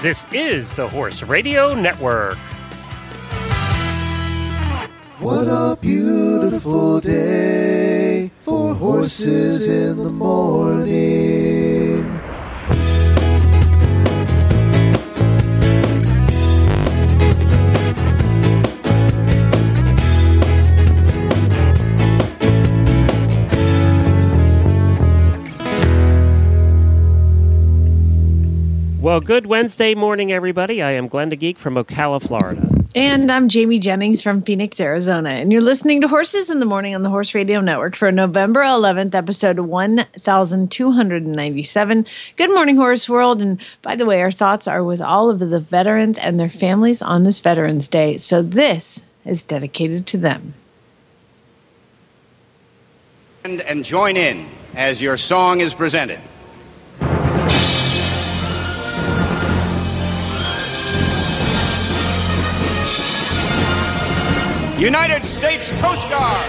This is the Horse Radio Network. What a beautiful day for horses in the morning. Well, good Wednesday morning, everybody. I am Glenn the Geek from Ocala, Florida. And I'm Jamie Jennings from Phoenix, Arizona. And you're listening to Horses in the Morning on the Horse Radio Network for November 11th, episode 1297. Good morning, Horse World. And by the way, our thoughts are with all of the veterans and their families on this Veterans Day. So this is dedicated to them. And join in as your song is presented. United States Coast Guard.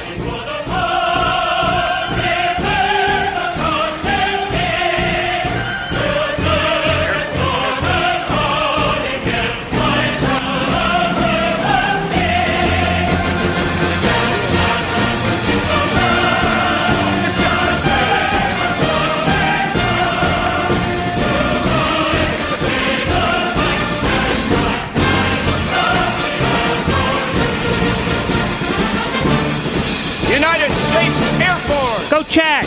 United States Air Force. Go check!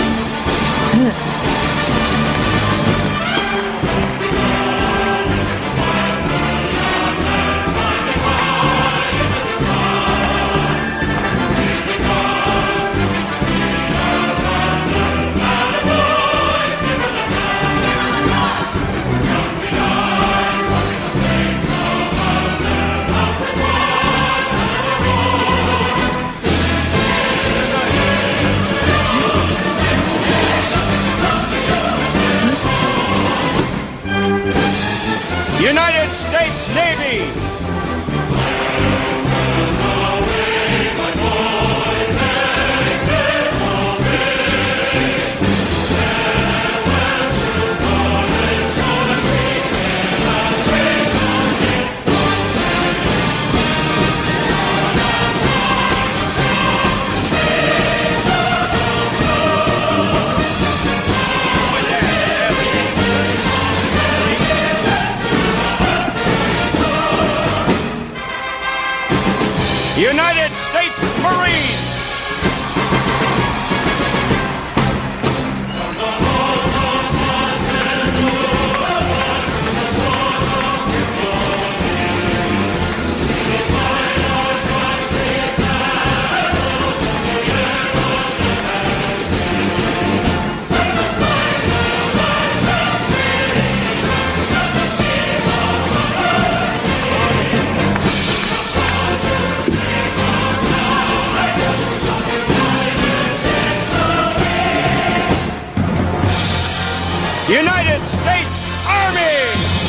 United States Navy. United States Marines. United States Army.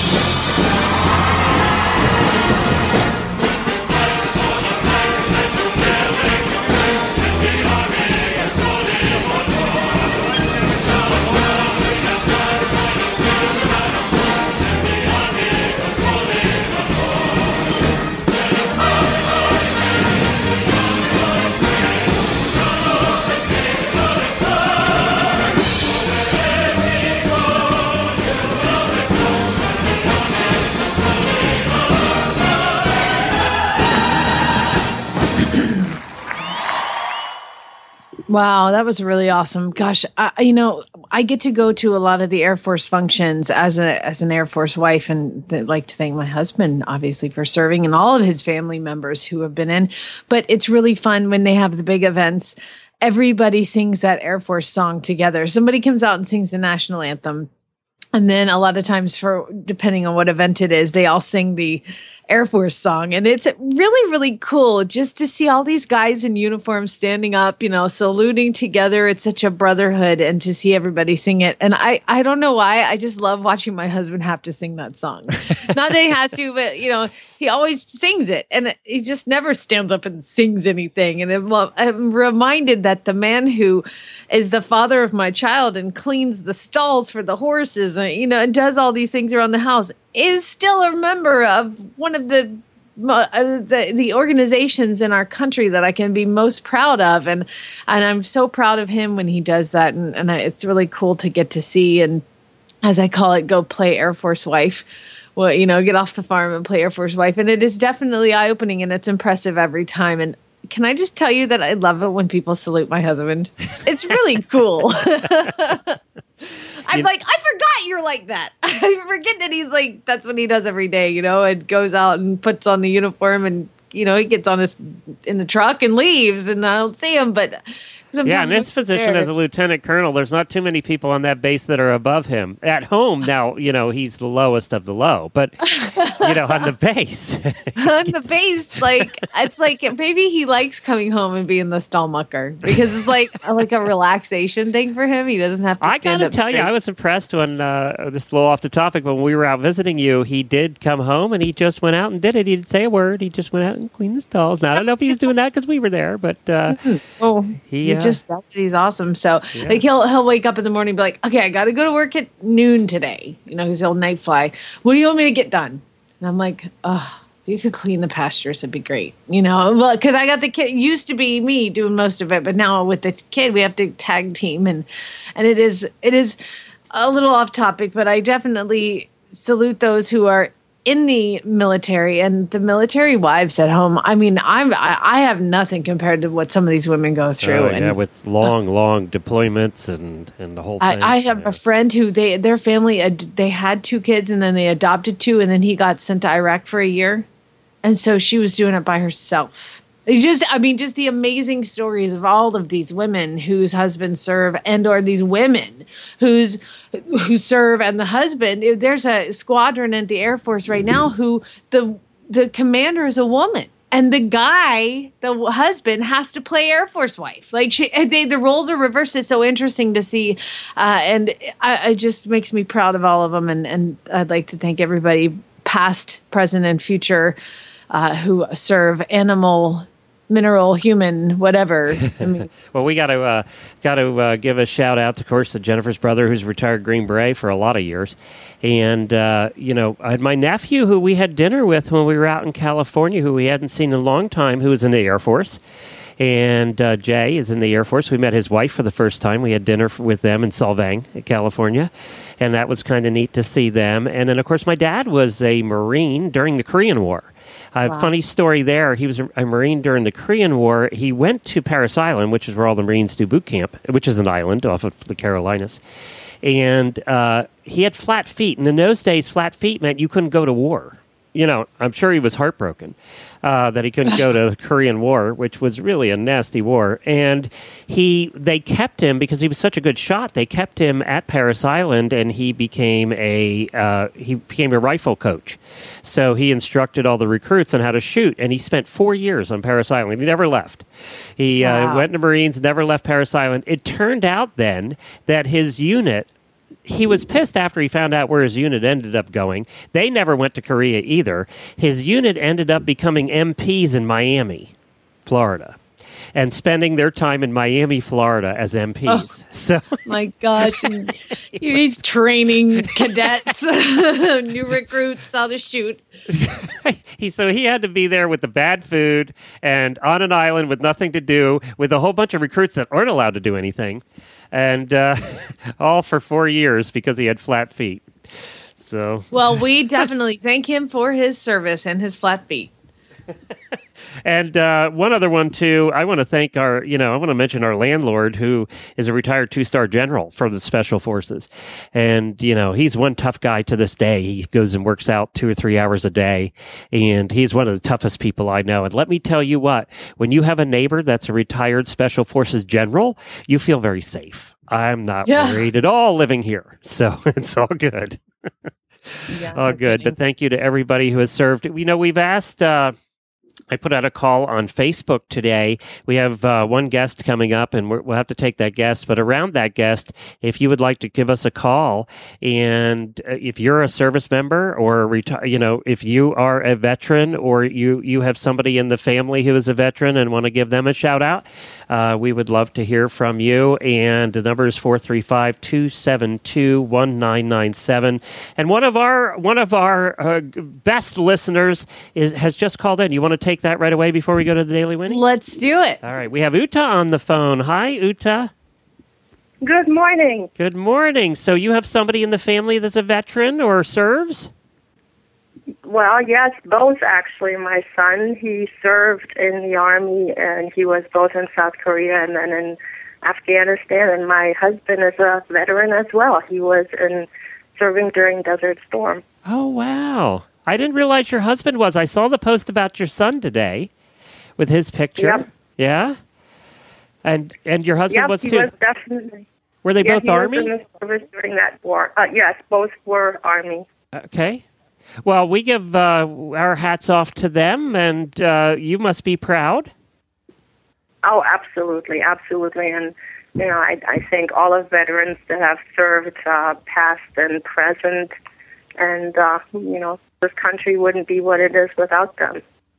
Wow, that was really awesome. Gosh, I get to go to a lot of the Air Force functions as an Air Force wife, and I'd like to thank my husband, obviously, for serving, and all of his family members who have been in. But it's really fun when they have the big events. Everybody sings that Air Force song together. Somebody comes out and sings the national anthem. And then a lot of times, depending on what event it is, they all sing the Air Force song. And it's really, really cool just to see all these guys in uniform standing up, saluting together. It's such a brotherhood, and to see everybody sing it. And I don't know why. I just love watching my husband have to sing that song. Not that he has to, but, he always sings it. And he just never stands up and sings anything. And I'm reminded that the man who is the father of my child and cleans the stalls for the horses, and does all these things around the house, is still a member of one of the organizations in our country that I can be most proud of, and I'm so proud of him when he does that, and it's really cool to get to see, and as I call it, go play Air Force wife. Well, get off the farm and play Air Force wife, and it is definitely eye-opening, and it's impressive every time. And can I just tell you that I love it when people salute my husband? It's really cool. I'm like, I forgot you're like that. I forget that he's like, that's what he does every day, and goes out and puts on the uniform and, he gets in the truck and leaves and I don't see him, but in his position as a lieutenant colonel, there's not too many people on that base that are above him. At home, now, he's the lowest of the low, but, on the base. On the base, it's like maybe he likes coming home and being the stall mucker because it's like a relaxation thing for him. He doesn't have to stand up. I got to tell you, I was impressed when, this is a little off the topic, when we were out visiting you, he did come home and he just went out and did it. He didn't say a word. He just went out and cleaned the stalls. Now, I don't know if he was doing that because we were there, but he just does it. He's awesome. So he'll wake up in the morning and be like, okay, I got to go to work at noon today. Because he'll night fly. What do you want me to get done? And I'm like, oh, if you could clean the pastures, it'd be great. Because I got the kid. It used to be me doing most of it, but now with the kid, we have to tag team, and it is a little off topic, but I definitely salute those who are in the military and the military wives at home. I mean, I have nothing compared to what some of these women go through. With long deployments and the whole thing. I have a friend who their family, they had 2 kids and then they adopted 2 and then he got sent to Iraq for a year. And so she was doing it by herself. Just the amazing stories of all of these women whose husbands serve or these women who serve and the husband. There's a squadron at the Air Force right now who the commander is a woman. And the husband has to play Air Force wife. The roles are reversed. It's so interesting to see. And it just makes me proud of all of them. And I'd like to thank everybody, past, present, and future, who serve animal, mineral, human, whatever. Well, we got to give a shout out, of course, to Jennifer's brother, who's retired Green Beret for a lot of years, and I had my nephew, who we had dinner with when we were out in California, who we hadn't seen in a long time, who was in the Air Force. And Jay is in the Air Force. We met his wife for the first time. We had dinner with them in Solvang, California, and that was kind of neat to see them. And then, of course, my dad was a Marine during the Korean War. Wow. Funny story there. He was a Marine during the Korean War. He went to Parris Island, which is where all the Marines do boot camp, which is an island off of the Carolinas. And he had flat feet. And in those days, flat feet meant you couldn't go to war. I'm sure he was heartbroken that he couldn't go to the Korean War, which was really a nasty war. And they kept him because he was such a good shot. They kept him at Parris Island, and he became a rifle coach. So he instructed all the recruits on how to shoot, and he spent 4 years on Parris Island. He never left. He went to Marines, never left Parris Island. It turned out then that his unit. He was pissed after he found out where his unit ended up going. They never went to Korea either. His unit ended up becoming MPs in Miami, Florida, and spending their time in Miami, Florida as MPs. So, my gosh. He's training cadets, new recruits, how to shoot. So he had to be there with the bad food and on an island with nothing to do, with a whole bunch of recruits that aren't allowed to do anything. And all for 4 years because he had flat feet. So, well, we definitely thank him for his service and his flat feet. And one other one, too, I want to thank I want to mention our landlord, who is a retired 2-star general for the Special Forces. And, he's one tough guy to this day. He goes and works out 2 or 3 hours a day. And he's one of the toughest people I know. And let me tell you what, when you have a neighbor that's a retired Special Forces general, you feel very safe. I'm not worried at all living here. So it's all good. All good. But thank you to everybody who has served. We've asked... I put out a call on Facebook today. We have one guest coming up, and we'll have to take that guest. But around that guest, if you would like to give us a call, and if you're a service member or if you are a veteran or you have somebody in the family who is a veteran and want to give them a shout out, we would love to hear from you. And the number is 435-272-1997. And one of our best listeners has just called in. You want to take that right away before we go to the Daily Winnie? Let's do it. All right. We have Uta on the phone. Hi, Uta. Good morning. Good morning. So you have somebody in the family that's a veteran or serves? Well, yes, both actually. My son, he served in the Army, and he was both in South Korea and then in Afghanistan. And my husband is a veteran as well. He was serving during Desert Storm. Oh, wow. I didn't realize your husband was. I saw the post about your son today with his picture. Yep. Yeah? And your husband was too? Yes, he was definitely. Were they both Army? He was in the service during that war. Yes, both were Army. Okay. Well, we give our hats off to them, and you must be proud. Oh, absolutely, absolutely. And, I thank all of veterans that have served past and present. And, this country wouldn't be what it is without them.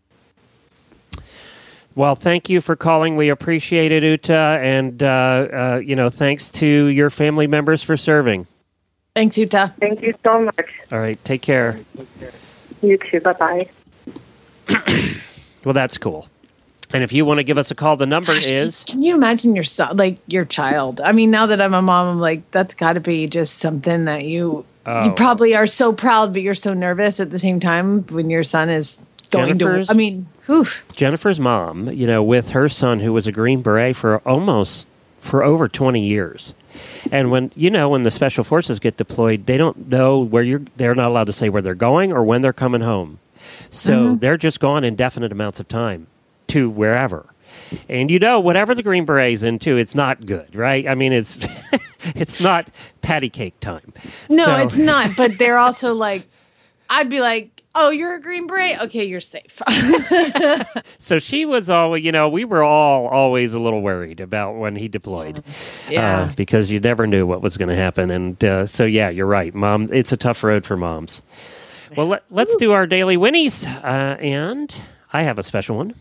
Well, thank you for calling. We appreciate it, Uta. And, thanks to your family members for serving. Thanks, Uta. Thank you so much. All right. Take care. You too. Bye-bye. Well, that's cool. And if you want to give us a call, the number is... Can you imagine your son, like your child? I mean, now that I'm a mom, I'm like, that's got to be just something that you probably are so proud, but you're so nervous at the same time when your son is going to... I mean, whew. Jennifer's mom, with her son who was a Green Beret for over 20 years. And when the Special Forces get deployed, they don't know they're not allowed to say where they're going or when they're coming home. So they're just gone indefinite amounts of time to wherever. And whatever the Green Beret's into, it's not good, right? I mean, it's it's not patty cake time. No, it's not. But they're also like, I'd be like, oh, you're a Green Beret? Okay, you're safe. So she was always, we were all always a little worried about when he deployed. Yeah. Because you never knew what was going to happen. And so, yeah, you're right, Mom. It's a tough road for moms. Well, let's do our Daily Winnies. And I have a special one.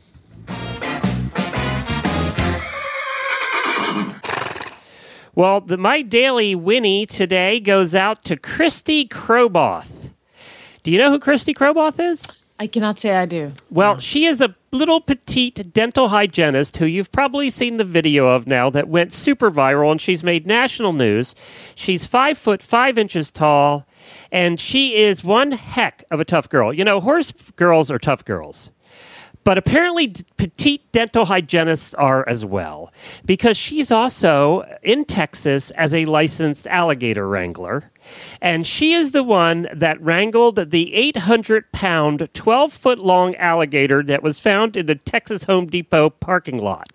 Well, my Daily Winnie today goes out to Christy Kroboth. Do you know who Christy Kroboth is? I cannot say I do. Well, she is a little petite dental hygienist who you've probably seen the video of now that went super viral, and she's made national news. She's 5 foot 5 inches tall, and she is one heck of a tough girl. Horse girls are tough girls. But apparently petite dental hygienists are as well, because she's also in Texas as a licensed alligator wrangler. And she is the one that wrangled the 800-pound, 12-foot-long alligator that was found in the Texas Home Depot parking lot.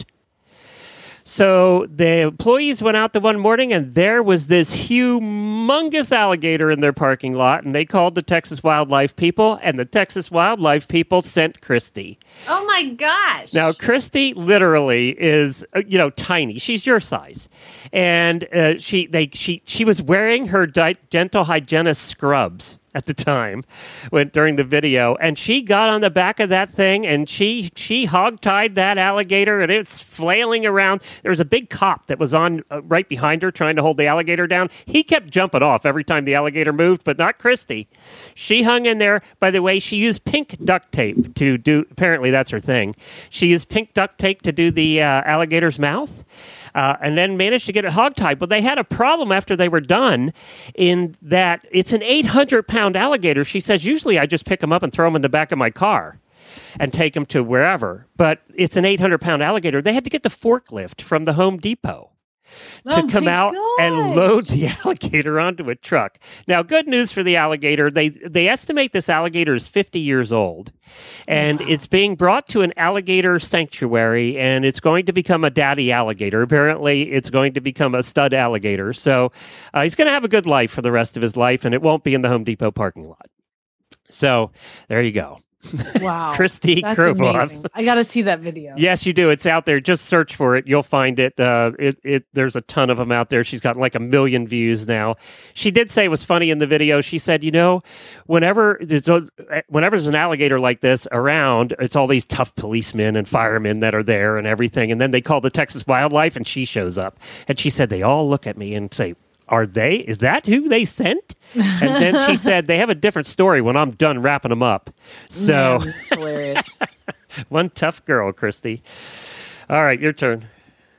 So the employees went out the one morning, and there was this humongous alligator in their parking lot, and they called the Texas wildlife people, and the Texas wildlife people sent Christy. Oh, my gosh. Now, Christy literally is, tiny. She's your size. And she was wearing her dental hygienist scrubs at the time during the video, and she got on the back of that thing, and she hog-tied that alligator, and it's flailing around. There was a big cop that was on right behind her trying to hold the alligator down. He kept jumping off every time the alligator moved, but not Christy. She hung in there. By the way, she used pink duct tape to do, apparently that's her thing. She used pink duct tape to do the alligator's mouth. And then managed to get it hogtied. But they had a problem after they were done in that it's an 800-pound alligator. She says, usually I just pick them up and throw them in the back of my car and take them to wherever. But it's an 800-pound alligator. They had to get the forklift from the Home Depot to come out and load the alligator onto a truck. Now, good news for the alligator. They estimate this alligator is 50 years old, and it's being brought to an alligator sanctuary, and it's going to become a daddy alligator. Apparently, it's going to become a stud alligator. So he's going to have a good life for the rest of his life, and it won't be in the Home Depot parking lot. So there you go. Wow. Christy That's Kroboth. amazing. I got to see that video. Yes, you do. It's out there. Just search for it. You'll find it. There's a ton of them out there. She's got like 1 million views now. She did say it was funny in the video. She said, whenever there's an alligator like this around, it's all these tough policemen and firemen that are there and everything. And then they call the Texas Wildlife and she shows up. And she said, they all look at me and say, is that who they sent? And then she said, they have a different story when I'm done wrapping them up. So That's hilarious. one tough girl, Christy. All right, your turn.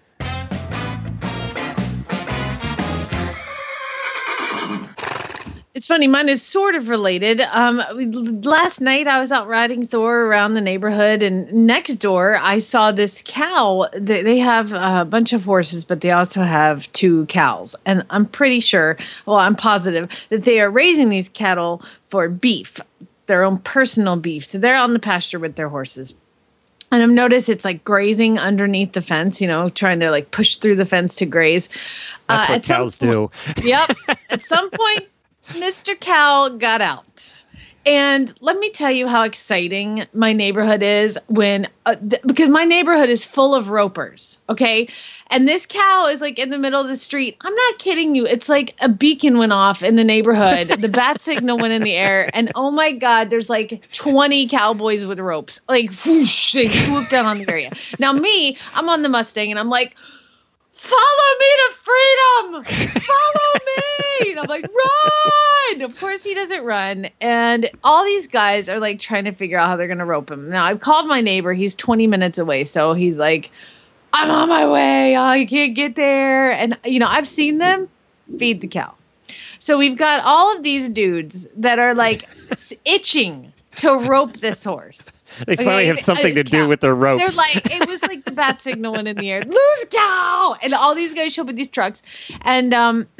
It's funny. Mine is sort of related. Last night I was out riding Thor around the neighborhood, and next door I saw this cow. They have a bunch of horses, but they also have 2 cows. And I'm pretty sure, I'm positive that they are raising these cattle for beef, their own personal beef. So they're on the pasture with their horses. And I've noticed it's like grazing underneath the fence, trying to like push through the fence to graze. That's what cows do. Yep. At some point, Mr. Cow got out. And let me tell you how exciting my neighborhood is because my neighborhood is full of ropers, okay? And this cow is like in the middle of the street. I'm not kidding you. It's like a beacon went off in the neighborhood. The bat signal went in the air. And oh my God, there's like 20 cowboys with ropes. Like whoosh, they swoop down on the area. Now I'm on the Mustang and I'm like, follow me to freedom! Follow me! And I'm like, run! Of course he doesn't run. And all these guys are like trying to figure out how they're going to rope him. Now I've called my neighbor. He's 20 minutes away. So he's like, I'm on my way. I can't get there. And, I've seen them feed the cow. So we've got all of these dudes that are like itching to rope this horse. They finally have something to do with their ropes. They're like, it was like the bat signal went in the air. Lose cow! And all these guys show up with these trucks. And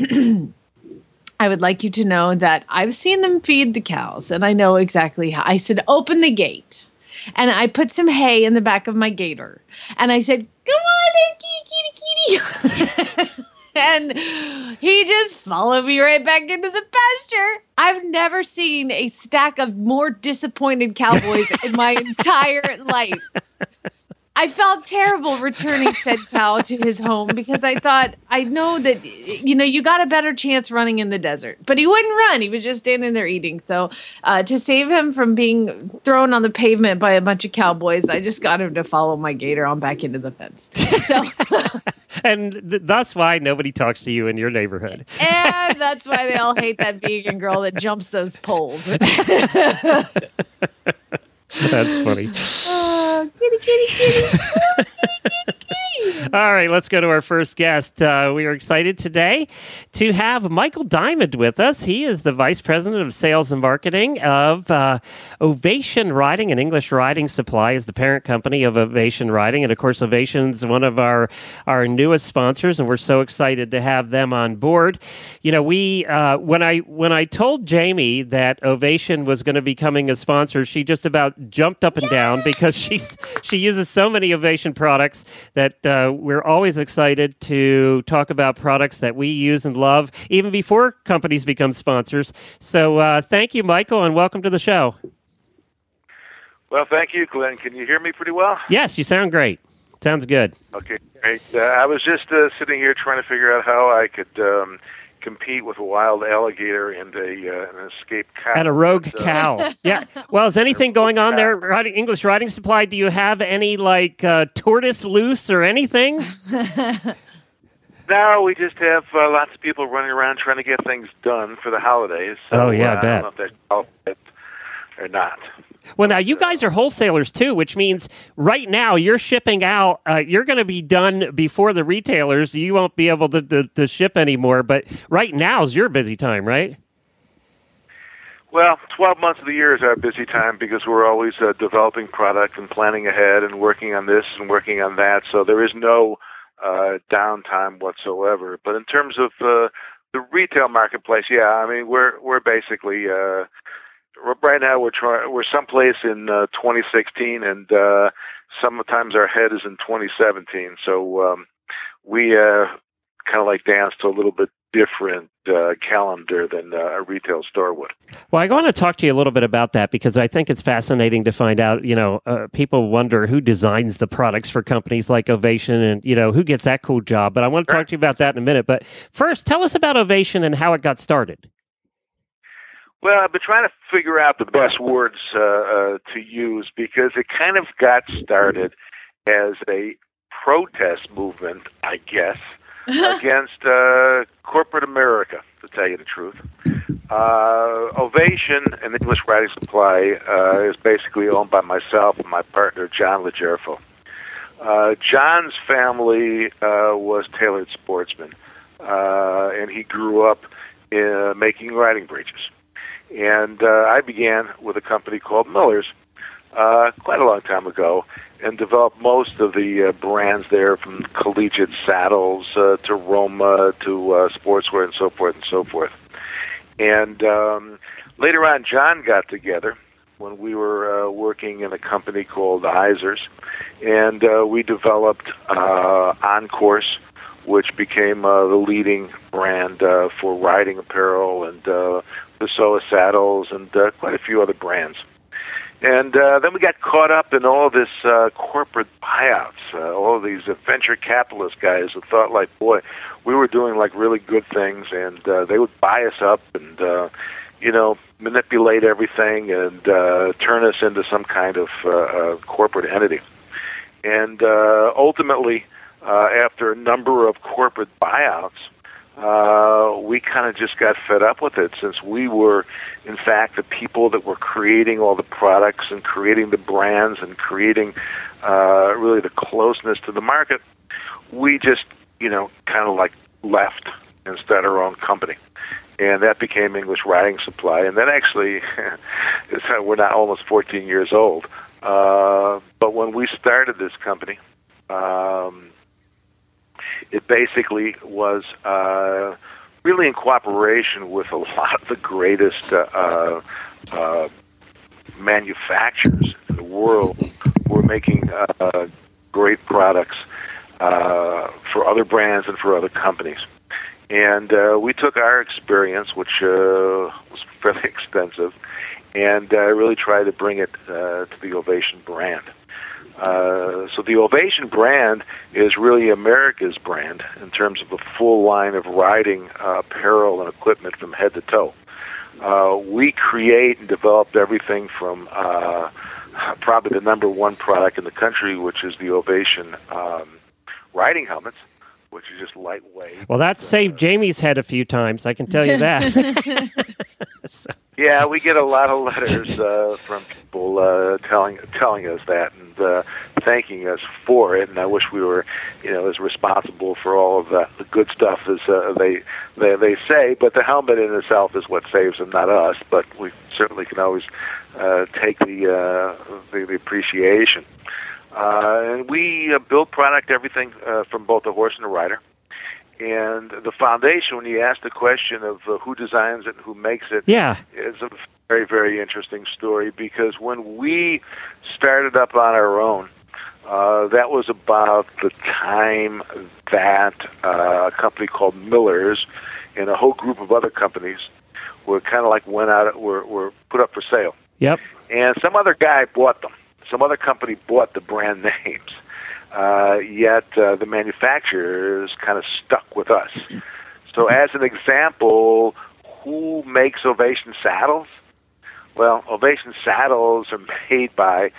I would like you to know that I've seen them feed the cows, and I know exactly how. I said, open the gate. And I put some hay in the back of my gator. And I said, come on, kitty, kitty, kitty. And he just followed me right back into the pasture. I've never seen a stack of more disappointed cowboys in my entire life. I felt terrible returning said cow to his home because I thought, I know that, you got a better chance running in the desert. But he wouldn't run. He was just standing there eating. So to save him from being thrown on the pavement by a bunch of cowboys, I just got him to follow my gator on back into the fence. So, and that's why nobody talks to you in your neighborhood. And that's why they all hate that vegan girl that jumps those poles. That's funny. Oh, kitty, kitty, kitty. Oh, kitty, kitty, kitty. All right, let's go to our first guest. We are excited today to have Michael Diamond with us. He is the Vice President of Sales and Marketing of Ovation Riding, and English Riding Supply is the parent company of Ovation Riding. And, of course, Ovation's one of our newest sponsors, and we're so excited to have them on board. We when I told Jamie that Ovation was going to be becoming a sponsor, she just about jumped up and down because she uses so many Ovation products that we're always excited to talk about products that we use and love even before companies become sponsors. So thank you, Michael, and welcome to the show. Well, thank you, Glenn. Can you hear me pretty well? Yes, you sound great. Sounds good. Okay, great. I was just sitting here trying to figure out how I could compete with a wild alligator and an escaped cow. And a rogue cow. Yeah. Well, is anything going on there? English Riding Supply, do you have any, tortoise loose or anything? No, we just have lots of people running around trying to get things done for the holidays. So, I bet. I don't know if that's outfit or not. Well, now, you guys are wholesalers, too, which means right now you're shipping out. You're going to be done before the retailers. You won't be able to ship anymore. But right now is your busy time, right? Well, 12 months of the year is our busy time because we're always developing product and planning ahead and working on this and working on that. So there is no downtime whatsoever. But in terms of the retail marketplace, we're basically... right now, we're someplace in 2016, and sometimes our head is in 2017. So we kind of dance to a little bit different calendar than a retail store would. Well, I want to talk to you a little bit about that because I think it's fascinating to find out, people wonder who designs the products for companies like Ovation and, who gets that cool job. But I want to talk to you about that in a minute. But first, tell us about Ovation and how it got started. Well, I've been trying to figure out the best words to use because it kind of got started as a protest movement, I guess, against corporate America, to tell you the truth. Ovation, an English writing supply, is basically owned by myself and my partner, John Legerfo. John's family was tailored sportsmen, and he grew up making riding breeches. And I began with a company called Miller's quite a long time ago, and developed most of the brands there, from collegiate saddles to Roma to sportswear and so forth and so forth. And later on, John got together when we were working in a company called Izers, and we developed On-Course, which became the leading brand for riding apparel, and Pessoa saddles, and quite a few other brands. And then we got caught up in all this corporate buyouts, all of these venture capitalist guys who thought, like, boy, we were doing like really good things, and they would buy us up and, manipulate everything and turn us into some kind of corporate entity. And ultimately, after a number of corporate buyouts, we kind of just got fed up with it, since we were, in fact, the people that were creating all the products and creating the brands and creating really the closeness to the market. We just, kind of like left and started our own company. And that became English Writing Supply. And that actually, we're now almost 14 years old. But when we started this company, it basically was really in cooperation with a lot of the greatest manufacturers in the world who were making great products for other brands and for other companies. And we took our experience, which was fairly extensive, and really tried to bring it to the Ovation brand. So the Ovation brand is really America's brand in terms of a full line of riding apparel and equipment from head to toe. We create and develop everything from probably the number one product in the country, which is the Ovation riding helmets, which is just lightweight. Well, that's saved Jamie's head a few times, I can tell you that. So. Yeah, we get a lot of letters from people telling us that and thanking us for it. And I wish we were, as responsible for all of the good stuff as they say. But the helmet in itself is what saves them, not us. But we certainly can always take the appreciation. And we build product, everything from both the horse and the rider. And the foundation, when you ask the question of who designs it and who makes it, is a very, very interesting story, because when we started up on our own, that was about the time that a company called Miller's and a whole group of other companies were kind of like were put up for sale. Yep. And some other guy bought them. Some other company bought the brand names. Yet the manufacturers kind of stuck with us. So as an example, who makes Ovation saddles? Well, Ovation saddles are made by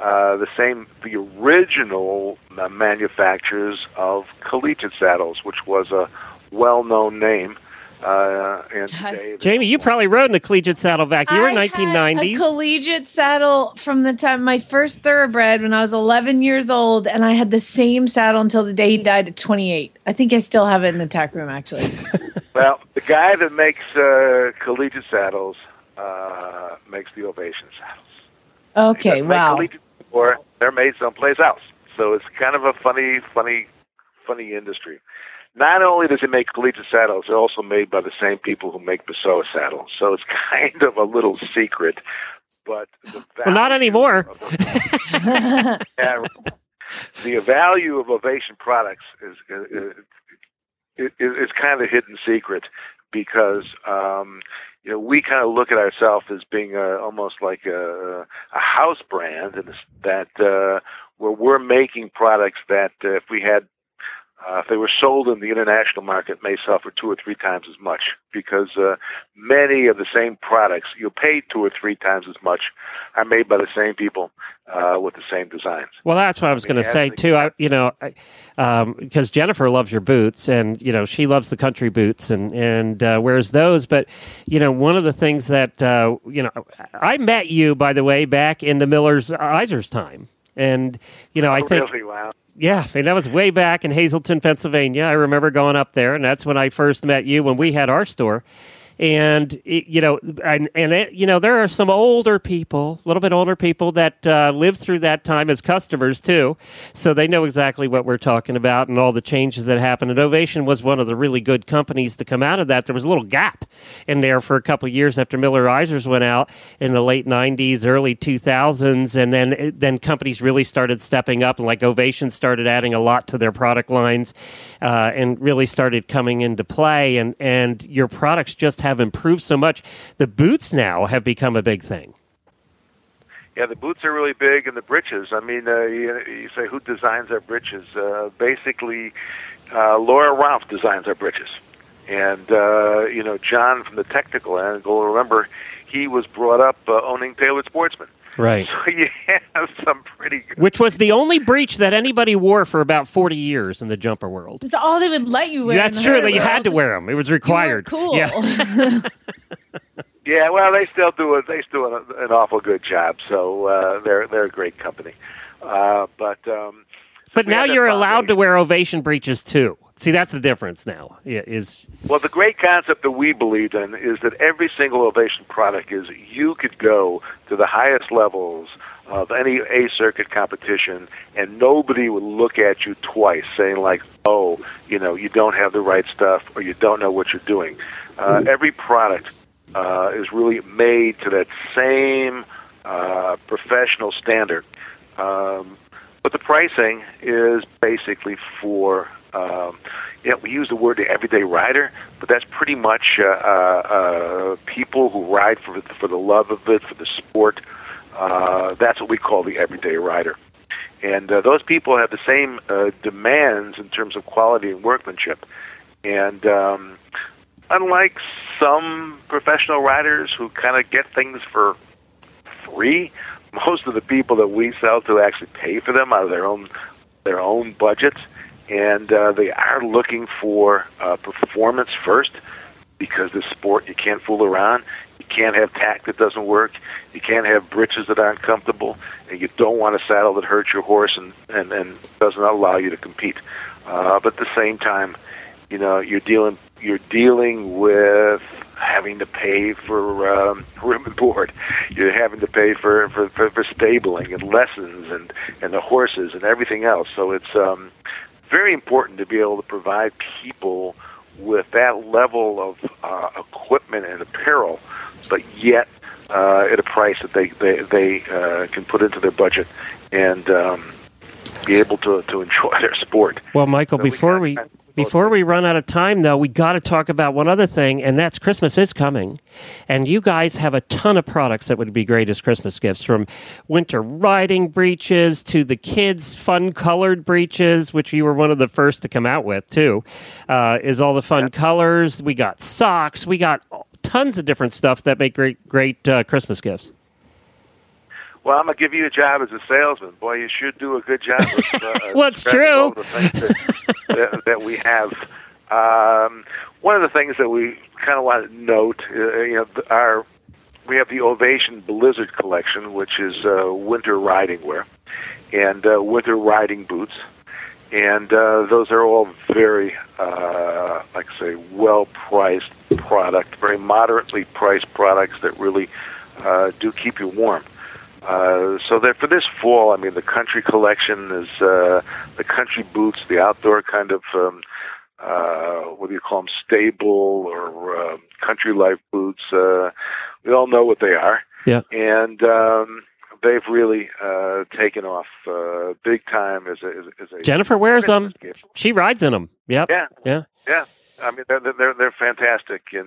the original manufacturers of Collegiate Saddles, which was a well-known name. And today, Jamie, you probably rode in a Collegiate saddle back. You were 1990s. Had a Collegiate saddle from the time my first thoroughbred when I was 11 years old, and I had the same saddle until the day he died at 28. I think I still have it in the tack room, actually. Well, the guy that makes Collegiate saddles makes the Ovation saddles. Okay, wow. Or they're made someplace else. So it's kind of a funny industry. Not only does it make Collegiate saddles, they're also made by the same people who make Pessoa saddles. So it's kind of a little secret, but not anymore. The value of Ovation products is it's kind of a hidden secret because we kind of look at ourselves as being almost like a house brand, and that where we're making products that if they were sold in the international market, may sell for 2 or 3 times as much, because many of the same products you pay 2 or 3 times as much are made by the same people with the same designs. Well, that's what I was going to say too. Because Jennifer loves your boots, and she loves the country boots, and wears those. But one of the things that I met you, by the way, back in the Miller's Isers time, and I think. Really? Wow. Yeah, that was way back in Hazleton, Pennsylvania. I remember going up there, and that's when I first met you when we had our store. And there are some older people, a little bit older people that lived through that time as customers too, so they know exactly what we're talking about and all the changes that happened. And Ovation was one of the really good companies to come out of that. There was a little gap in there for a couple of years after Miller Isers went out in the late '90s, early 2000s, and then companies really started stepping up, and like Ovation started adding a lot to their product lines, and really started coming into play. And your products just have improved so much. The boots now have become a big thing. Yeah, the boots are really big, and the breeches. I mean, you say, who designs our breeches? Basically, Laura Ralph designs our breeches. And, John, from the technical angle, remember, he was brought up owning Tailored Sportsman. Right. So you have some pretty good... Which was the only breech that anybody wore for about 40 years in the jumper world. It's all they would let you wear. That's true. That you had to wear them. It was required. Cool. Yeah. Yeah, well, they still do an awful good job. So they're a great company. But now you're allowed to wear Ovation breeches too. See, that's the difference now. Well, the great concept that we believed in is that every single Ovation product is you could go to the highest levels of any A-circuit competition, and nobody would look at you twice, saying like, "Oh, you don't have the right stuff, or you don't know what you're doing." Every product is really made to that same professional standard, but the pricing is basically for. We use the word the everyday rider, but that's pretty much people who ride for the love of it, for the sport. That's what we call the everyday rider. And those people have the same demands in terms of quality and workmanship. And unlike some professional riders who kind of get things for free, most of the people that we sell to actually pay for them out of their own budgets. And they are looking for performance first, because this sport, you can't fool around. You can't have tack that doesn't work. You can't have breeches that aren't comfortable. And you don't want a saddle that hurts your horse and does not allow you to compete. But at the same time, you're dealing with having to pay for room and board. You're having to pay for stabling and lessons and the horses and everything else. So it's very important to be able to provide people with that level of equipment and apparel, but yet at a price that they can put into their budget and be able to enjoy their sport. Well, Michael, so before we run out of time, though, we got to talk about one other thing, and that's Christmas is coming. And you guys have a ton of products that would be great as Christmas gifts, from winter riding breeches to the kids' fun-colored breeches, which you were one of the first to come out with, too, is all the fun colors. We got socks. We got tons of different stuff that make great Christmas gifts. Well, I'm going to give you a job as a salesman. Boy, you should do a good job with well, it's true. All the things that we have. One of the things that we kind of want to note, we have the Ovation Blizzard collection, which is winter riding wear, and winter riding boots. And those are all very, well-priced product, very moderately priced products that really do keep you warm. So that for this fall, I mean, the country collection is the country boots, the outdoor kind of, what do you call them, stable or country life boots. We all know what they are. Yeah. And they've really taken off big time as a Jennifer wears them. Christmas gift. She rides in them. Yep. Yeah. I mean, they're fantastic, and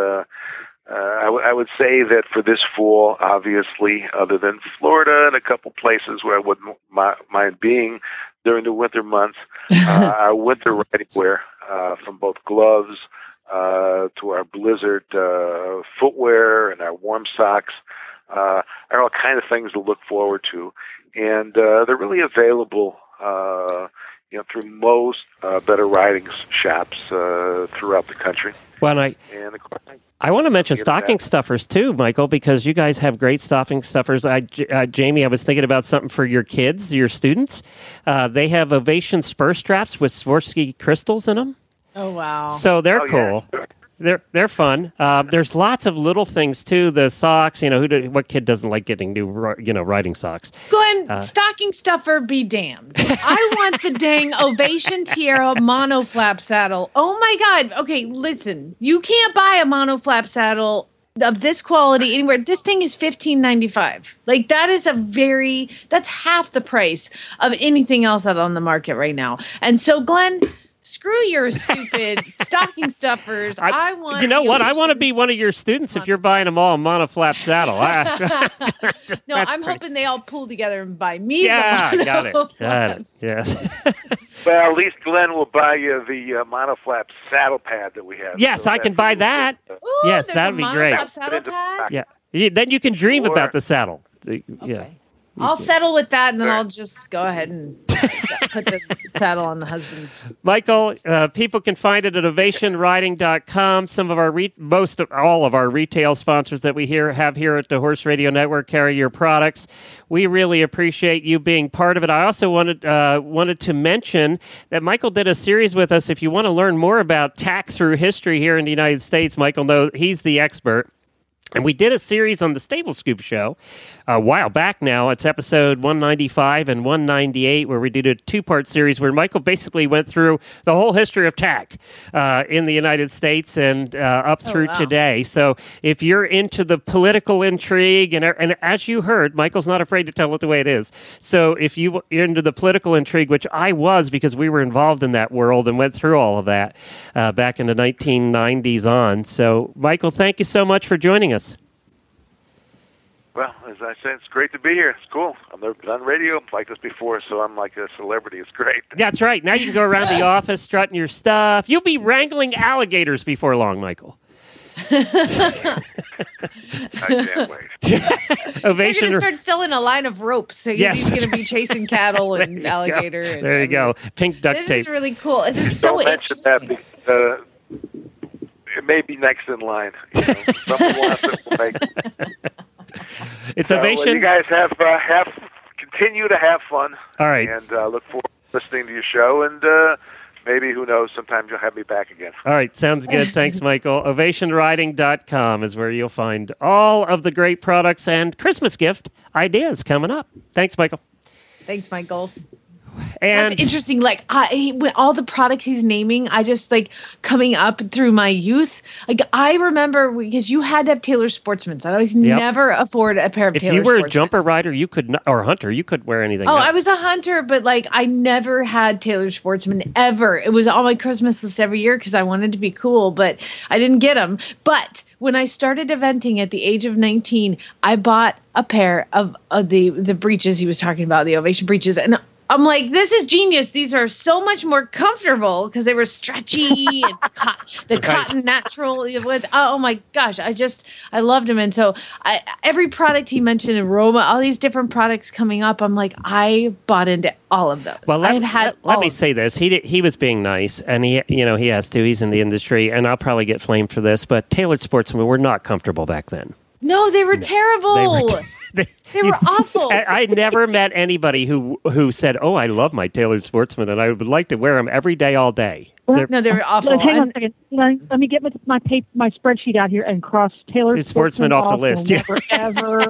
I would say that for this fall, obviously, other than Florida and a couple places where I wouldn't mind being during the winter months, our winter riding wear, from both gloves to our blizzard footwear and our warm socks, are all kind of things to look forward to, and they're really available. Through most better riding shops throughout the country. Well, and of course, I want to mention stocking stuffers too, Michael, because you guys have great stocking stuffers. Jamie, I was thinking about something for your kids, your students. They have Ovation spur straps with Swarovski crystals in them. Oh, wow. So they're cool. Yeah. They're fun. There's lots of little things too. The socks, what kid doesn't like getting new, riding socks? Glenn, stocking stuffer be damned. I want the dang Ovation Tierra monoflap saddle. Oh my God. Okay, listen, you can't buy a monoflap saddle of this quality anywhere. This thing is $15.95. Like that's half the price of anything else out on the market right now. And so, Glenn, screw your stupid stocking stuffers. I want. You know what? I want to be one of your students if you're buying them all a monoflap saddle. No, I'm hoping they all pull together and buy me. Yeah, the got it. Yes. Well, at least Glenn will buy you the monoflap saddle pad that we have. Yes, so I can buy that. Ooh, Yes, there's that would a be great. monoflap saddle pad? Yeah. Then you can dream Sure. about the saddle. Yeah. Okay. I'll settle with that, and then I'll just go ahead and put the saddle on the husband's. Michael, people can find it at ovationriding.com. Some of our all of our retail sponsors that we have here at the Horse Radio Network carry your products. We really appreciate you being part of it. I also wanted to mention that Michael did a series with us. If you want to learn more about tack through history here in the United States, Michael knows he's the expert. And we did a series on the Stable Scoop Show a while back now. It's episode 195 and 198, where we did a two-part series where Michael basically went through the whole history of tack in the United States and up through today. So if you're into the political intrigue, and as you heard, Michael's not afraid to tell it the way it is. So if you're into the political intrigue, which I was because we were involved in that world and went through all of that back in the 1990s on. So, Michael, thank you so much for joining us. Well, as I said, it's great to be here. It's cool. I've never been on radio like this before, so I'm like a celebrity. It's great. That's right. Now you can go around the office strutting your stuff. You'll be wrangling alligators before long, Michael. I can't wait. They're going to start selling a line of ropes. So he's going to be chasing cattle and alligator. There you go. Pink duct tape. This is really cool. This is so interesting. Don't mention that because it may be next in line. Someone wants it, we'll make it. It's Ovation. You guys continue to have fun. All right. And look forward to listening to your show. And maybe, who knows, sometimes you'll have me back again. All right. Sounds good. Thanks, Michael. OvationRiding.com is where you'll find all of the great products and Christmas gift ideas coming up. Thanks, Michael. Thanks, Michael. And that's interesting. Like all the products he's naming, I just coming up through my youth. Like I remember because you had to have Taylor Sportsman's. I always never afford a pair of Taylor. If you were Sportsman's. a jumper rider, you could not, or a hunter, you could wear anything. Oh, else. I was a hunter, but I never had Taylor Sportsman ever. It was on my Christmas list every year because I wanted to be cool, but I didn't get them. But when I started eventing at the age of 19, I bought a pair of the breeches he was talking about, the Ovation breeches, and I'm like, this is genius. These are so much more comfortable because they were stretchy and cotton natural. It was, oh my gosh, I loved them. And so every product he mentioned, Aroma, all these different products coming up, I'm like, I bought into all of those. Well, let me say this. He was being nice, and he has to. He's in the industry, and I'll probably get flamed for this, but tailored sportsmen were not comfortable back then. No, they were terrible. They were awful. I never met anybody who said, "Oh, I love my tailored sportsman, and I would like to wear them every day, all day." No, they were awful. Hang on a second. Let me get my spreadsheet out here and cross tailored sportsman off the list. Yeah. Ever.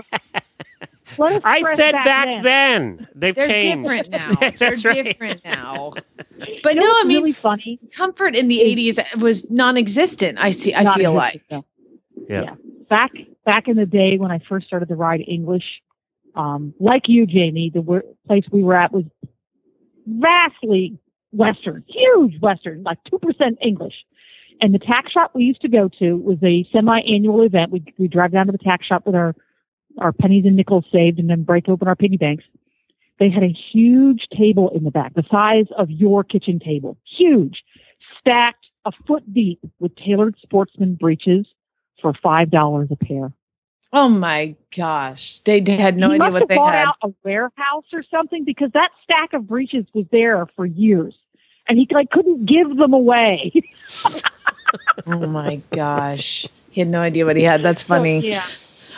I said back then. They're changed. Different now. That's They're right. different now. But no, I mean, really funny. Comfort in the 80s was non-existent. I feel like. Yeah. Back in the day when I first started to ride English, Like you, Jamie, the place we were at was vastly Western, huge Western, like 2% English. And the tack shop we used to go to was a semi-annual event. We'd drive down to the tack shop with our pennies and nickels saved and then break open our piggy banks. They had a huge table in the back, the size of your kitchen table, huge, stacked a foot deep with tailored sportsman breeches for $5 a pair. Oh my gosh. They had no idea what they bought had. Out a warehouse or something, because that stack of breeches was there for years and he couldn't give them away. Oh my gosh. He had no idea what he had. That's funny. Yeah.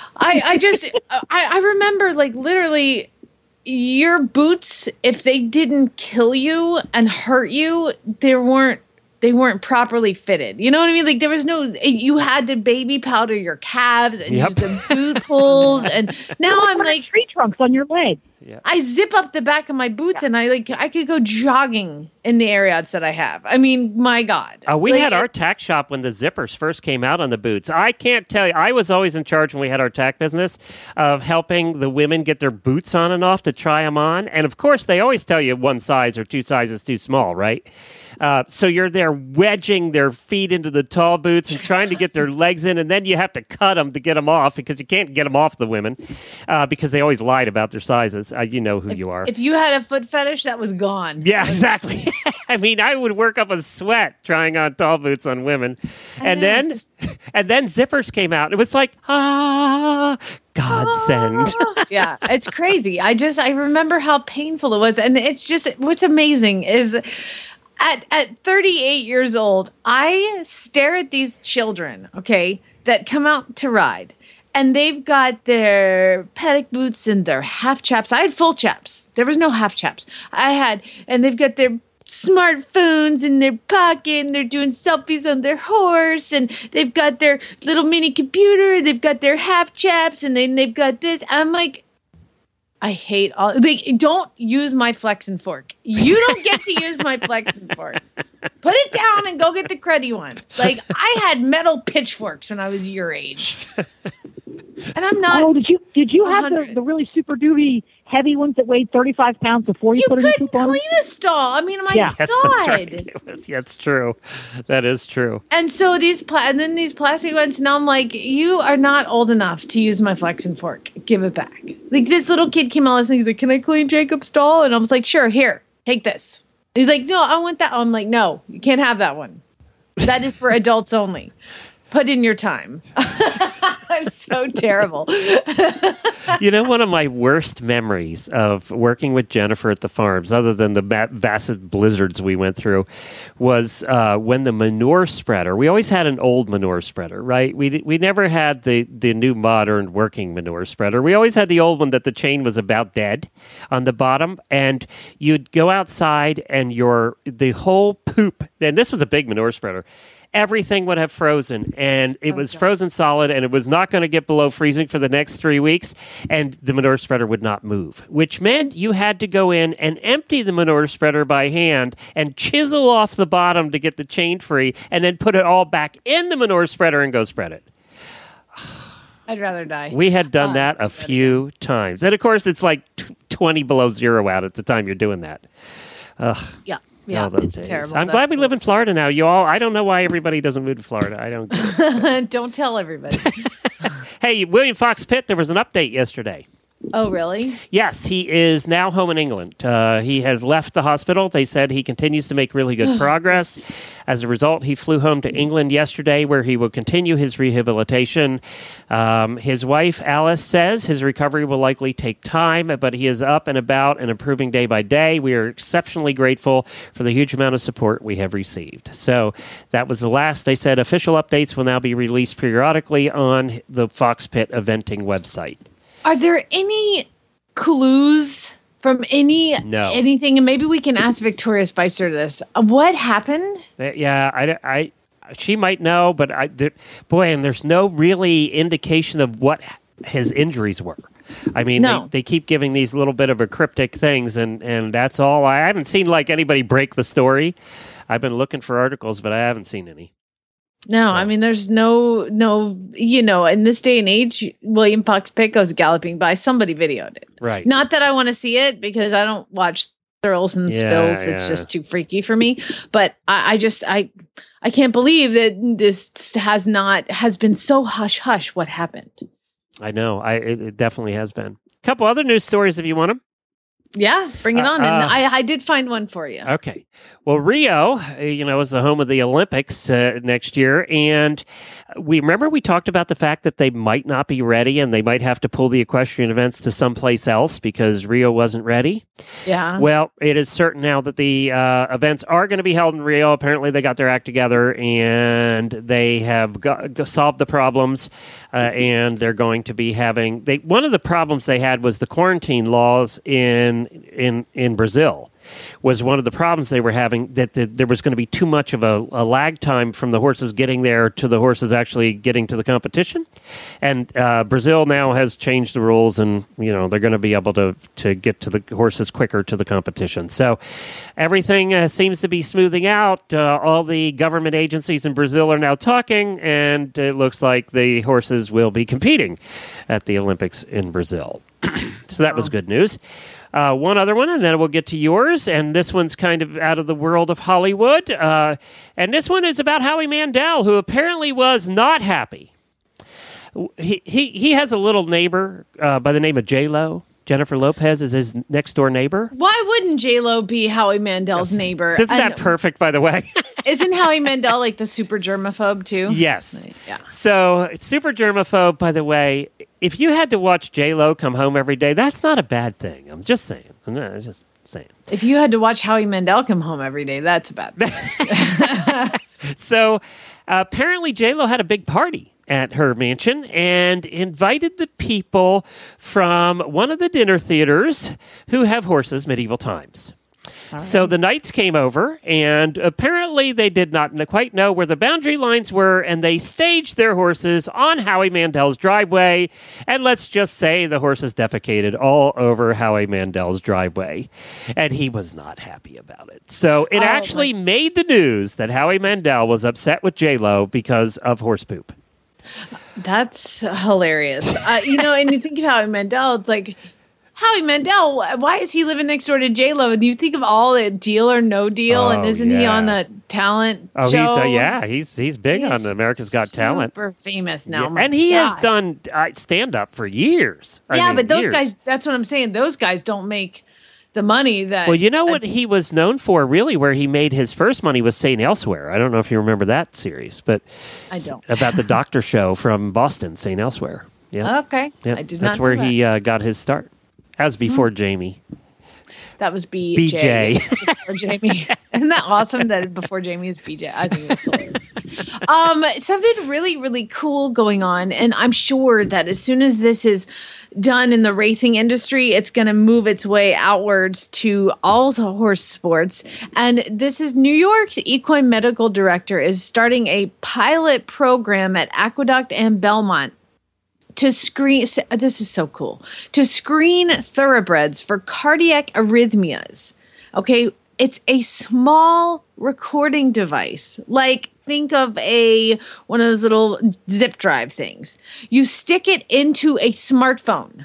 I remember literally your boots, if they didn't kill you and hurt you, they weren't properly fitted. You know what I mean? There was you had to baby powder your calves and use the boot pulls. And now I'm tree trunks on your leg. Yeah. I zip up the back of my boots and I could go jogging in the areas that I have. I mean, my God. We had our tack shop when the zippers first came out on the boots. I can't tell you. I was always in charge when we had our tack business of helping the women get their boots on and off to try them on. And of course, they always tell you one size or two sizes too small, right? So you're there wedging their feet into the tall boots and trying to get their legs in, and then you have to cut them to get them off because you can't get them off the women because they always lied about their sizes. You know who you are. If you had a foot fetish, that was gone. Yeah, exactly. I mean, I would work up a sweat trying on tall boots on women, and then zippers came out. It was like godsend. Yeah, it's crazy. I remember how painful it was, and it's just what's amazing is. At 38 years old, I stare at these children, okay, that come out to ride. And they've got their paddock boots and their half chaps. I had full chaps. There was no half chaps. And they've got their smartphones in their pocket and they're doing selfies on their horse. And they've got their little mini computer. They've got their half chaps and then they've got this. I'm like, I hate all. Don't use my flex and fork. You don't get to use my flex and fork. Put it down and go get the cruddy one. I had metal pitchforks when I was your age, and I'm not. Oh, did you have the really super duty heavy ones that weighed 35 pounds before you put it in the poop on? You couldn't clean a stall. I mean, my Yes, God. that's right. It's true. That is true. And so these plastic ones. Now I'm like, you are not old enough to use my flex and fork. Give it back. This little kid came out listening. He's like, "Can I clean Jacob's stall?" And I was like, "Sure. Here, take this." He's like, "No, I want that." I'm like, "No, you can't have that one. That is for adults only. Put in your time." I'm so terrible. One of my worst memories of working with Jennifer at the farms, other than the vast blizzards we went through, was when the manure spreader. We always had an old manure spreader, right? We never had the new modern working manure spreader. We always had the old one that the chain was about dead on the bottom, and you'd go outside and the whole poop. And this was a big manure spreader. Everything would have frozen, and it was frozen solid, and it was not going to get below freezing for the next 3 weeks, and the manure spreader would not move, which meant you had to go in and empty the manure spreader by hand and chisel off the bottom to get the chain free, and then put it all back in the manure spreader and go spread it. I'd rather die. We had done that a few times. And, of course, it's like 20 below zero out at the time you're doing that. Yeah. Yeah, it's days. terrible. I'm glad we live in Florida now, you all. I don't know why everybody doesn't move to Florida. I don't get it. Don't tell everybody. Hey, William Fox Pitt, there was an update yesterday. Oh, really? Yes, he is now home in England. He has left the hospital. They said he continues to make really good progress. As a result, he flew home to England yesterday, where he will continue his rehabilitation. His wife, Alice, says his recovery will likely take time, but he is up and about and improving day by day. We are exceptionally grateful for the huge amount of support we have received. So that was the last. They said official updates will now be released periodically on the Fox Pitt eventing website. Are there any clues from anything? And maybe we can ask Victoria Spicer this. What happened? Yeah, she might know, but and there's no really indication of what his injuries were. I mean, they keep giving these little bit of a cryptic things, and that's all. I haven't seen anybody break the story. I've been looking for articles, but I haven't seen any. No, So- I mean, there's no, in this day and age, William Fox Pitt goes galloping by. Somebody videoed it. Right. Not that I want to see it because I don't watch thrills and Yeah, spills. It's yeah. just too freaky for me. But I can't believe that this has been so hush hush. What happened? I know. It definitely has been. A couple other news stories if you want them. Yeah, bring it on. And I did find one for you. Okay. Well, Rio, is the home of the Olympics next year. And we talked about the fact that they might not be ready and they might have to pull the equestrian events to someplace else because Rio wasn't ready. Yeah. Well, it is certain now that the events are going to be held in Rio. Apparently, they got their act together and they have solved the problems. And they're going to be having... one of the problems they had was the quarantine laws in Brazil. Was one of the problems they were having, that there was going to be too much of a lag time from the horses getting there to the horses actually getting to the competition. And Brazil now has changed the rules, and they're going to be able to get to the horses quicker to the competition. So everything seems to be smoothing out. All the government agencies in Brazil are now talking, and it looks like the horses will be competing at the Olympics in Brazil. So that was good news. One other one, and then we'll get to yours. And this one's kind of out of the world of Hollywood. And this one is about Howie Mandel, who apparently was not happy. He has a little neighbor by the name of J-Lo. Jennifer Lopez is his next door neighbor. Why wouldn't J-Lo be Howie Mandel's neighbor? Isn't that perfect, by the way? Isn't Howie Mandel like the super germaphobe too? Yes. Yeah. So, super germaphobe, by the way, if you had to watch J-Lo come home every day, that's not a bad thing. I'm just saying. I'm just saying. If you had to watch Howie Mandel come home every day, that's a bad thing. So, apparently J-Lo had a big party at her mansion and invited the people from one of the dinner theaters who have horses medieval times. So the knights came over, and apparently they did not quite know where the boundary lines were, and they staged their horses on Howie Mandel's driveway, and let's just say the horses defecated all over Howie Mandel's driveway, and he was not happy about it. So it actually made the news that Howie Mandel was upset with J-Lo because of horse poop. That's hilarious. And you think of Howie Mandel, it's like, Howie Mandel, why is he living next door to J-Lo? And you think of all the Deal or No Deal, and isn't he on a talent show? He's big on America's Got Talent. Super famous now. Yeah, and he has done stand-up for years. But those guys, that's what I'm saying. Those guys don't make the money that... Well, you know what he was known for, really, where he made his first money was St. Elsewhere. I don't know if you remember that series, but... I don't. About the doctor show from Boston, St. Elsewhere. Yeah. Okay. Yeah. I did not That's where know he got his start. As before Jamie. That was BJ. Before Jamie. Isn't that awesome that before Jamie is BJ? I think that's hilarious. Something really, really cool going on. And I'm sure that as soon as this is done in the racing industry, it's going to move its way outwards to all the horse sports. And this is New York's equine medical director is starting a pilot program at Aqueduct and Belmont to screen, this is so cool, to screen thoroughbreds for cardiac arrhythmias. Okay, it's a small recording device. Like, think of one of those little zip drive things. You stick it into a smartphone.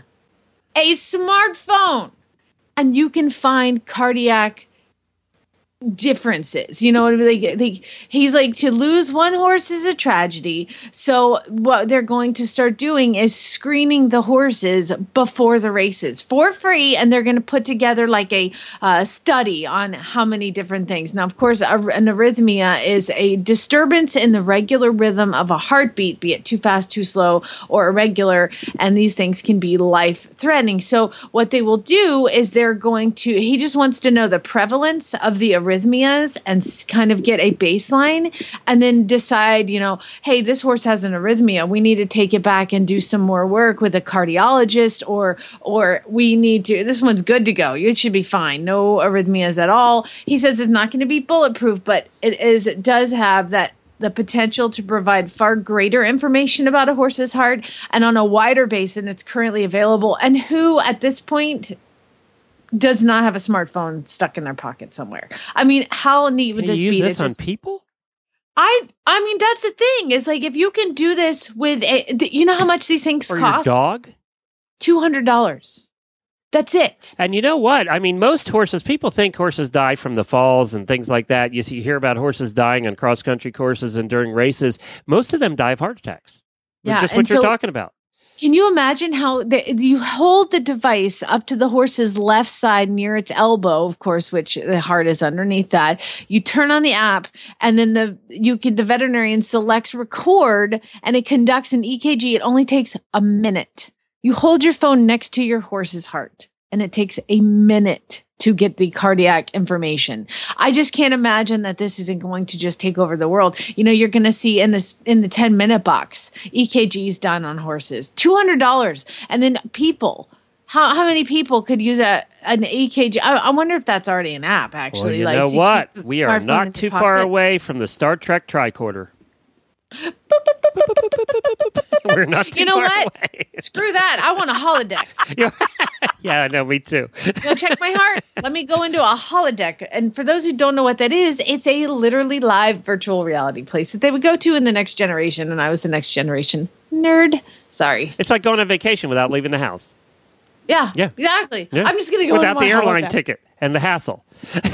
And you can find cardiac differences. He's like, to lose one horse is a tragedy. So what they're going to start doing is screening the horses before the races for free, and they're going to put together like a study on how many different things. Now, of course, an arrhythmia is a disturbance in the regular rhythm of a heartbeat, be it too fast, too slow, or irregular, and these things can be life-threatening. So what they will do is he just wants to know the prevalence of the arrhythmias and kind of get a baseline, and then decide, hey, this horse has an arrhythmia. We need to take it back and do some more work with a cardiologist, or we need to, this one's good to go. It should be fine. No arrhythmias at all. He says it's not going to be bulletproof, but it does have the potential to provide far greater information about a horse's heart and on a wider base than it's currently available. And who at this point does not have a smartphone stuck in their pocket somewhere? I mean, how neat would this be? Can you use this on people? I mean, that's the thing. Is like if you can do this with you know how much these things Or cost? your dog? $200. That's it. And you know what? I mean, most horses, people think horses die from the falls and things like that. You hear about horses dying on cross-country courses and during races. Most of them die of heart attacks. Yeah, Just and what you're so- talking about. Can you imagine how you hold the device up to the horse's left side near its elbow, of course, which the heart is underneath that. You turn on the app, and then the veterinarian selects record, and it conducts an EKG. It only takes a minute. You hold your phone next to your horse's heart, and it takes a minute to get the cardiac information. I just can't imagine that this isn't going to just take over the world. You know, you're going to see in the 10-minute box EKGs done on horses, $200, and then people. How many people could use an EKG? I wonder if that's already an app. Actually, Well, you know to what? keep the We are smartphone in not your too far pocket. away from the Star Trek tricorder. We're not too You know far what? away. Screw that! I want a holodeck. Yeah, I know, me too. Go check my heart. Let me go into a holodeck. And for those who don't know what that is, it's a literally live virtual reality place that they would go to in the next generation. And I was the next generation nerd. Sorry. It's like going on vacation without leaving the house. Yeah. Yeah. Exactly. Yeah. I'm just gonna go without into the my airline holodeck. ticket and the hassle.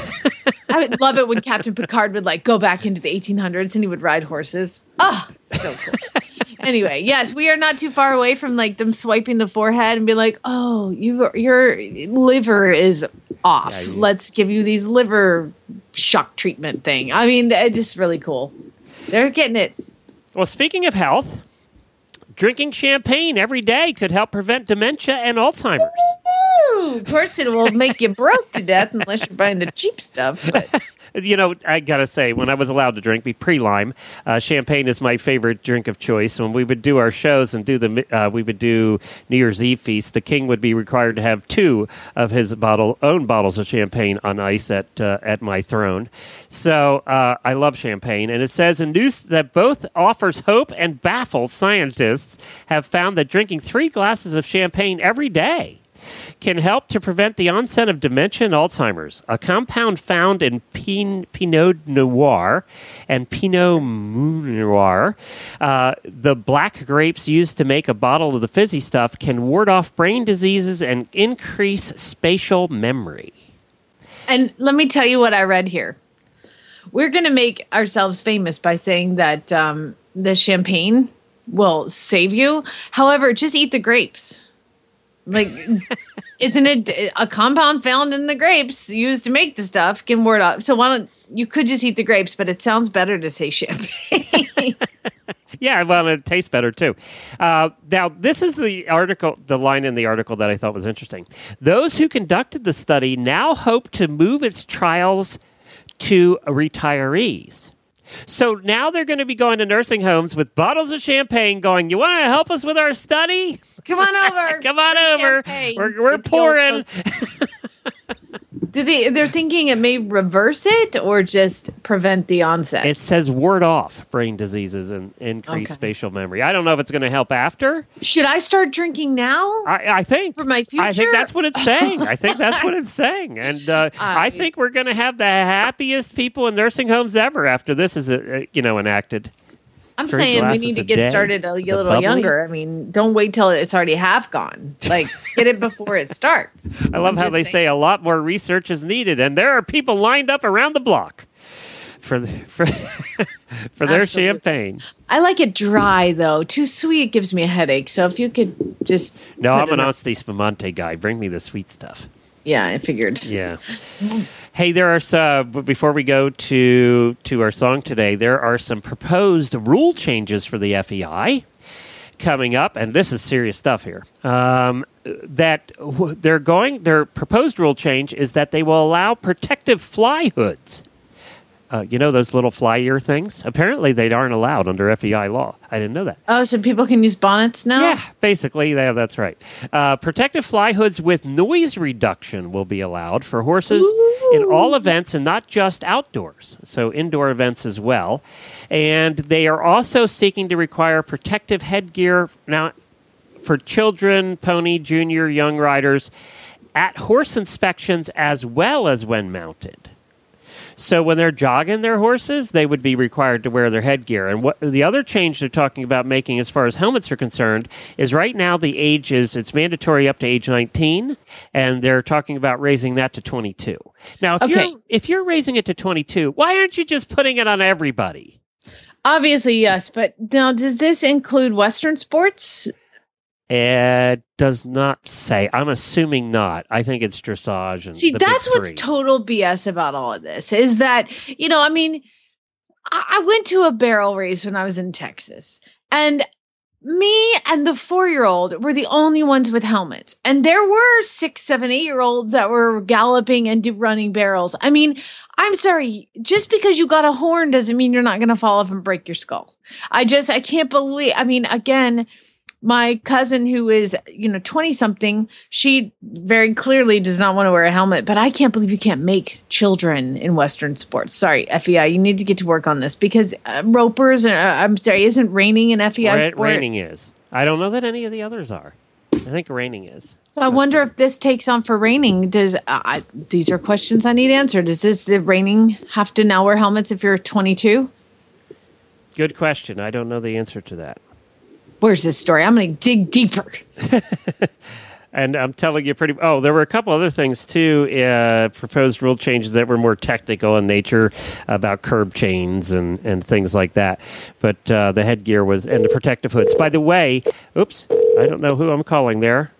I would love it when Captain Picard would like go back into the 1800s and he would ride horses. Oh, so cool. Anyway, yes, we are not too far away from like them swiping the forehead and be like, "Oh, your liver is off. Yeah, Let's give you these liver shock treatment thing." I mean, it's just really cool. They're getting it. Well, speaking of health, drinking champagne every day could help prevent dementia and Alzheimer's. Ooh, of course, it will make you broke to death unless you're buying the cheap stuff. But You know, I gotta say, when I was allowed to drink, pre-lime, champagne is my favorite drink of choice. When we would do our shows and we would do New Year's Eve feast, the king would be required to have 2 of his own bottles of champagne on ice at my throne. So I love champagne, and it says in news that both offers hope and baffles scientists have found that drinking 3 glasses of champagne every day can help to prevent the onset of dementia and Alzheimer's. A compound found in Pinot Noir and Pinot Noir, the black grapes used to make a bottle of the fizzy stuff, can ward off brain diseases and increase spatial memory. and let me tell you what I read here. We're going to make ourselves famous by saying that the champagne will save you. However, just eat the grapes. Like, isn't it a compound found in the grapes used to make the stuff can ward off? So why don't you could just eat the grapes, but it sounds better to say champagne. Yeah, well, it tastes better too. Now, this is the line in the article that I thought was interesting. Those who conducted the study now hope to move its trials to retirees. So now they're going to be going to nursing homes with bottles of champagne going, "You want to help us with our study? Come on over. Come on Bring over. champagne. We're Get the old pouring." folks. They're thinking it may reverse it or just prevent the onset? It says ward off brain diseases and increase Okay. spatial memory. I don't know if it's going to help after. Should I start drinking now? I think For my I think future? that's what it's saying. I think that's what it's saying, and I think we're going to have the happiest people in nursing homes ever after this is enacted. I'm 3 saying we glasses need to a get day. started a The little bubbly? younger. I mean, don't wait till it's already half gone. Like, get it before it starts. I love how they say a lot more research is needed, and there are people lined up around the block for their Absolutely. champagne. I like it dry though. Too sweet gives me a headache. So if you could just No, put I'm an enough- Asti Spumante guy. Bring me the sweet stuff. Yeah, I figured. Yeah. Hey, there are some, before we go to our song today, there are some proposed rule changes for the FEI coming up, and this is serious stuff here. Their proposed rule change is that they will allow protective fly hoods. Those little fly ear things? Apparently, they aren't allowed under FEI law. I didn't know that. Oh, so people can use bonnets now? Yeah, basically, that's right. Protective fly hoods with noise reduction will be allowed for horses in all events and not just outdoors, so indoor events as well. And they are also seeking to require protective headgear now for children, pony, junior, young riders at horse inspections as well as when mounted. So when they're jogging their horses, they would be required to wear their headgear. And what the other change they're talking about making as far as helmets are concerned is right now the age it's mandatory up to age 19, and they're talking about raising that to 22. Now, if you're raising it to 22, why aren't you just putting it on everybody? Obviously, yes. But now, does this include Western sports? It does not say. I'm assuming not. I think it's dressage. And see, that's big what's three. total BS about all of this is that, I mean, I went to a barrel race when I was in Texas, and me and the 4-year-old were the only ones with helmets. And there were 6, 7, 8-year-olds that were galloping and running barrels. I mean, I'm sorry, just because you got a horn doesn't mean you're not going to fall off and break your skull. I can't believe, again, my cousin who is, 20 something, she very clearly does not want to wear a helmet, but I can't believe you can't make children in Western sports. Sorry, FEI, you need to get to work on this because ropers, I'm sorry, isn't reining an FEI sport? Reining is. I don't know that any of the others are. I think reining is. So I wonder if this takes on for reining. These are questions I need answered. Does the reining have to now wear helmets if you're 22? Good question. I don't know the answer to that. Where's this story? I'm going to dig deeper. And I'm telling you there were a couple other things too, proposed rule changes that were more technical in nature about curb chains and things like that. But the headgear and the protective hoods. By the way, oops, I don't know who I'm calling there.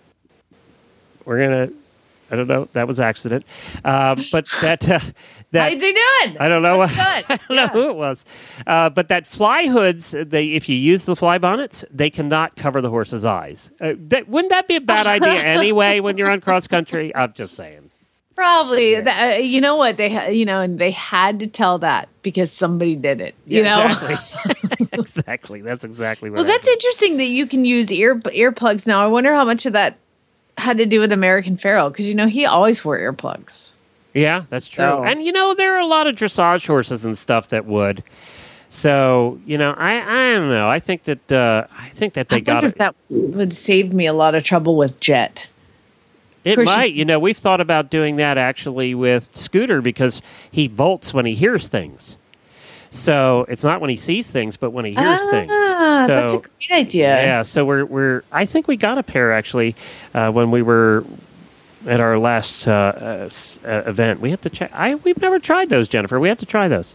I don't know. That was accident. But that how's he doing? I don't know. That's good. I don't know who it was. But that fly hoods, if you use the fly bonnets, they cannot cover the horse's eyes. Wouldn't that be a bad idea anyway when you're on cross country? I'm just saying. Probably. Yeah. You know what? And they had to tell that because somebody did it. You know? Exactly. Exactly. That's exactly what Well, that's interesting that you can use earplugs now. I wonder how much of that had to do with American Pharoah because he always wore earplugs. Yeah, that's true. And there are a lot of dressage horses and stuff that would. So I don't know. I think that they got it. That would save me a lot of trouble with Jet. It might. We've thought about doing that actually with Scooter because he bolts when he hears things. So it's not when he sees things, but when he hears things. So, that's a great idea. Yeah. So I think we got a pair actually when we were at our last event. We have to check. We've never tried those, Jennifer. We have to try those.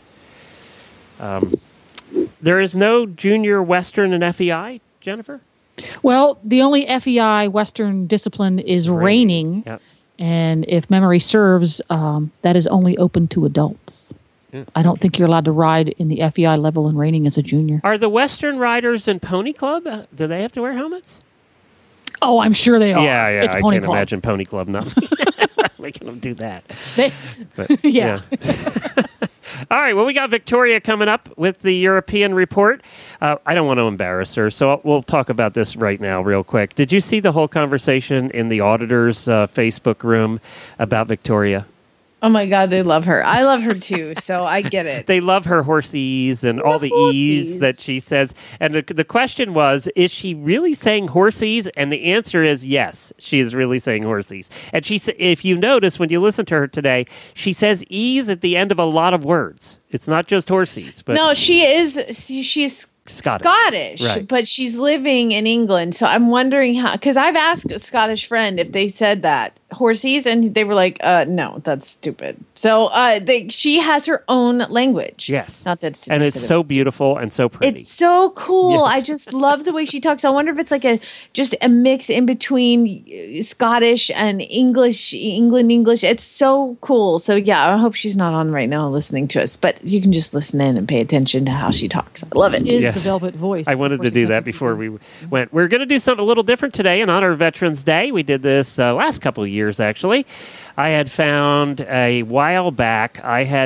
There is no junior Western and FEI, Jennifer? Well, the only FEI Western discipline is reining. Yep. And if memory serves, that is only open to adults. I don't think you're allowed to ride in the FEI level in reining as a junior. Are the Western riders in Pony Club, do they have to wear helmets? Oh, I'm sure they are. Yeah, it's I Pony can't Club. imagine Pony Club not making them do that. Yeah. All right, well, we got Victoria coming up with the European report. I don't want to embarrass her, so we'll talk about this right now real quick. Did you see the whole conversation in the auditor's Facebook room about Victoria? Oh my God, they love her. I love her too, so I get it. They love her horsies and all the e's that she says. And the question was, is she really saying horsies? And the answer is yes, she is really saying horsies. And she, if you notice, when you listen to her today, she says e's at the end of a lot of words. It's not just horsies. But no, she's Scottish, right. But she's living in England. So I'm wondering how, because I've asked a Scottish friend if they said that horsies, and they were like, no, that's stupid. So she has her own language. Yes. Not that, and it's so beautiful and so pretty. It's so cool. Yes. I just love the way she talks. I wonder if it's like just a mix in between Scottish and England English. It's so cool. So yeah, I hope she's not on right now listening to us, but you can just listen in and pay attention to how she talks. I love it. Yes. The velvet voice. I wanted to do that before we went. We're going to do something a little different today in honor of Veterans Day. We did this last couple of years, actually. I had found a while back,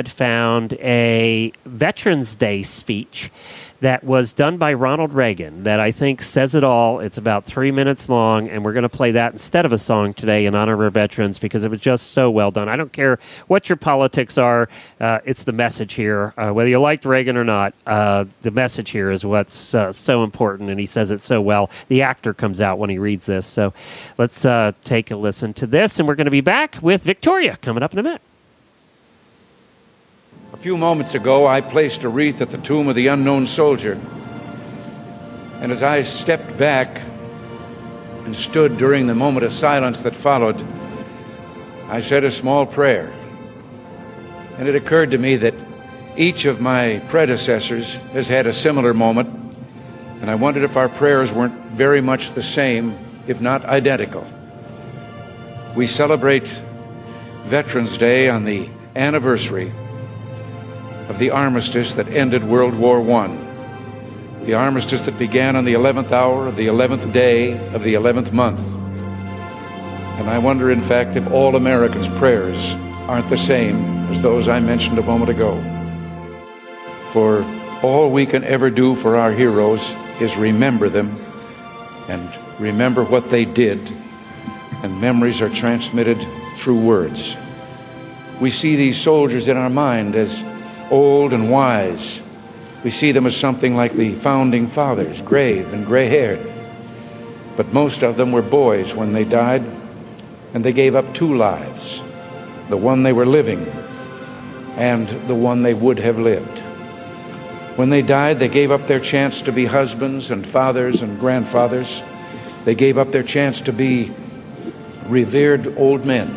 a Veterans Day speech that was done by Ronald Reagan that I think says it all. It's about 3 minutes long, and we're going to play that instead of a song today in honor of our veterans because it was just so well done. I don't care what your politics are. It's the message here. Whether you liked Reagan or not, the message here is what's so important, and he says it so well. The actor comes out when he reads this. So let's take a listen to this, and we're going to be back with Victoria coming up in a minute. few moments ago, I placed a wreath at the tomb of the unknown soldier. And as I stepped back and stood during the moment of silence that followed, I said a small prayer. And it occurred to me that each of my predecessors has had a similar moment, and I wondered if our prayers weren't very much the same, if not identical. We celebrate Veterans Day on the anniversary of the armistice that ended World War I. The armistice that began on the 11th hour of the 11th day of the 11th month. And I wonder, in fact, if all Americans' prayers aren't the same as those I mentioned a moment ago. For all we can ever do for our heroes is remember them and remember what they did, and memories are transmitted through words. We see these soldiers in our mind as old and wise. We see them as something like the founding fathers, grave and gray-haired. But most of them were boys when they died, and they gave up two lives, the one they were living and the one they would have lived. When they died, they gave up their chance to be husbands and fathers and grandfathers. They gave up their chance to be revered old men.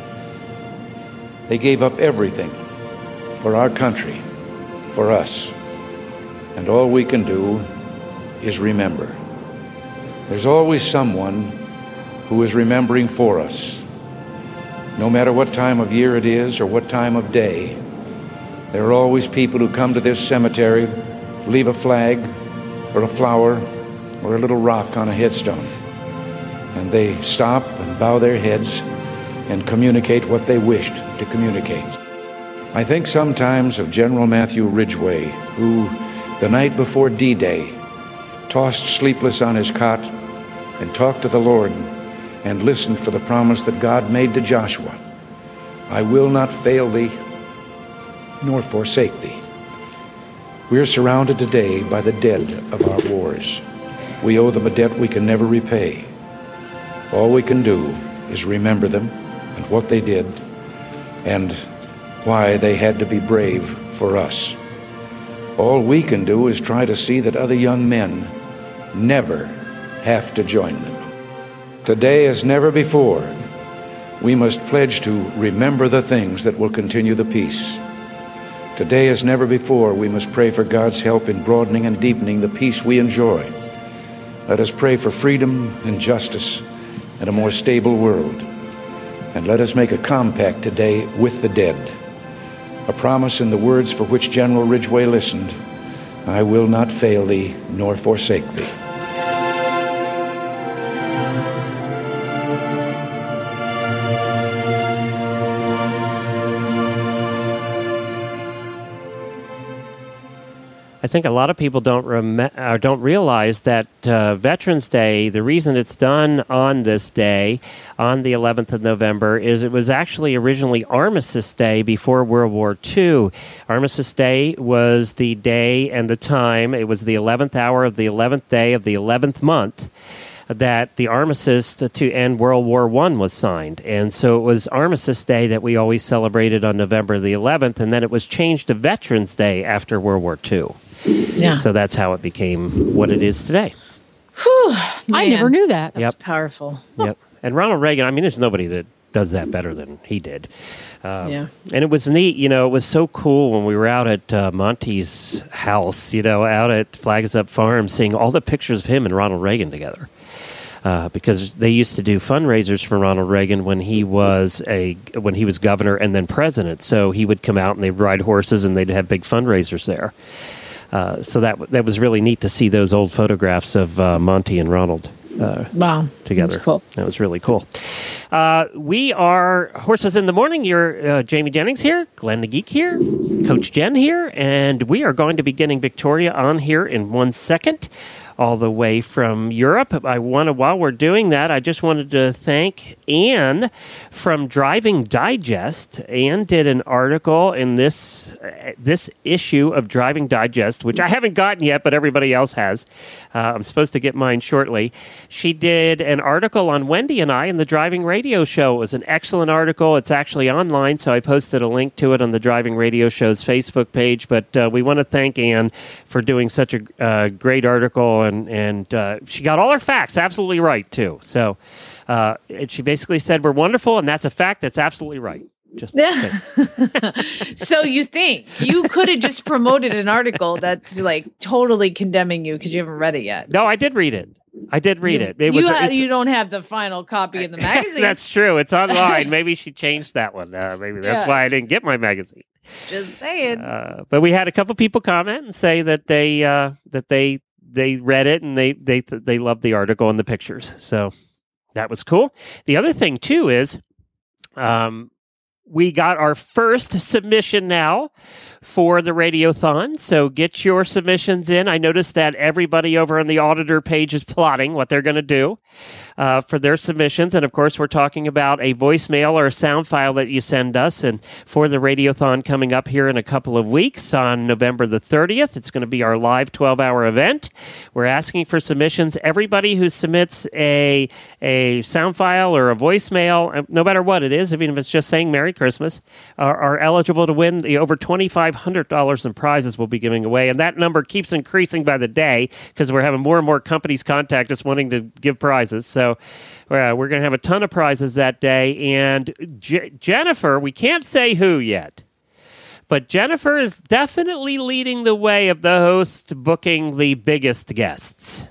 They gave up everything for our country, for us. And all we can do is remember. There's always someone who is remembering for us. No matter what time of year it is or what time of day, there are always people who come to this cemetery, leave a flag or a flower or a little rock on a headstone. And they stop and bow their heads and communicate what they wished to communicate. I think sometimes of General Matthew Ridgway, who, the night before D-Day, tossed sleepless on his cot and talked to the Lord and listened for the promise that God made to Joshua. I will not fail thee, nor forsake thee. We are surrounded today by the dead of our wars. We owe them a debt we can never repay. All we can do is remember them and what they did and why they had to be brave for us. All we can do is try to see that other young men never have to join them. Today, as never before, we must pledge to remember the things that will continue the peace. Today, as never before, we must pray for God's help in broadening and deepening the peace we enjoy. Let us pray for freedom and justice and a more stable world. And let us make a compact today with the dead. A promise in the words for which General Ridgway listened: I will not fail thee nor forsake thee. I think a lot of people don't realize that Veterans Day, the reason it's done on this day, on the 11th of November, is it was actually originally Armistice Day before World War II. Armistice Day was the day and the time, it was the 11th hour of the 11th day of the 11th month, that the armistice to end World War I was signed. And so it was Armistice Day that we always celebrated on November the 11th, and then it was changed to Veterans Day after World War II. Yeah. So that's how it became what it is today. Whew, I never knew that. That's powerful. Yep. And Ronald Reagan, I mean, there's nobody that does that better than he did. And it was neat, you know, it was so cool when we were out at Monty's house, you know, out at Flags Up Farm, seeing all the pictures of him and Ronald Reagan together. Because they used to do fundraisers for Ronald Reagan when he was governor and then president. So he would come out and they'd ride horses and they'd have big fundraisers there. So that was really neat to see those old photographs of Monty and Ronald together. That's cool. That was really cool. We are Horses in the Morning. You're Jamie Jennings here, Glenn the Geek here, Coach Jen here, and we are going to be getting Victoria on here in 1 second. all the way from Europe. While we're doing that, I just wanted to thank Anne from Driving Digest. Anne did an article in this issue of Driving Digest, which I haven't gotten yet, but everybody else has. I'm supposed to get mine shortly. She did an article on Wendy and I in the Driving Radio Show. It was an excellent article. It's actually online, so I posted a link to it on the Driving Radio Show's Facebook page. But we want to thank Anne for doing such a great article, and she got all her facts absolutely right, too. So she basically said we're wonderful, and that's a fact that's absolutely right. Just So you think you could have just promoted an article that's like totally condemning you because you haven't read it yet? No, I did read it. You don't have the final copy in the magazine. That's true. It's online. Maybe she changed that one. Maybe that's why I didn't get my magazine. Just saying. But we had a couple people comment and say that they read it and they loved the article and the pictures. So that was cool. The other thing too is, we got our first submission now for the Radiothon, so get your submissions in. I noticed that everybody over on the auditor page is plotting what they're going to do for their submissions, and of course we're talking about a voicemail or a sound file that you send us, and for the Radiothon coming up here in a couple of weeks on November the 30th. It's going to be our live 12-hour event. We're asking for submissions. Everybody who submits a sound file or a voicemail, no matter what it is, even if it's just saying Merry Christmas, are eligible to win the over $2,500 in prizes we'll be giving away. And that number keeps increasing by the day because we're having more and more companies contact us wanting to give prizes. So we're going to have a ton of prizes that day. And Jennifer, we can't say who yet, but Jennifer is definitely leading the way of the host booking the biggest guests.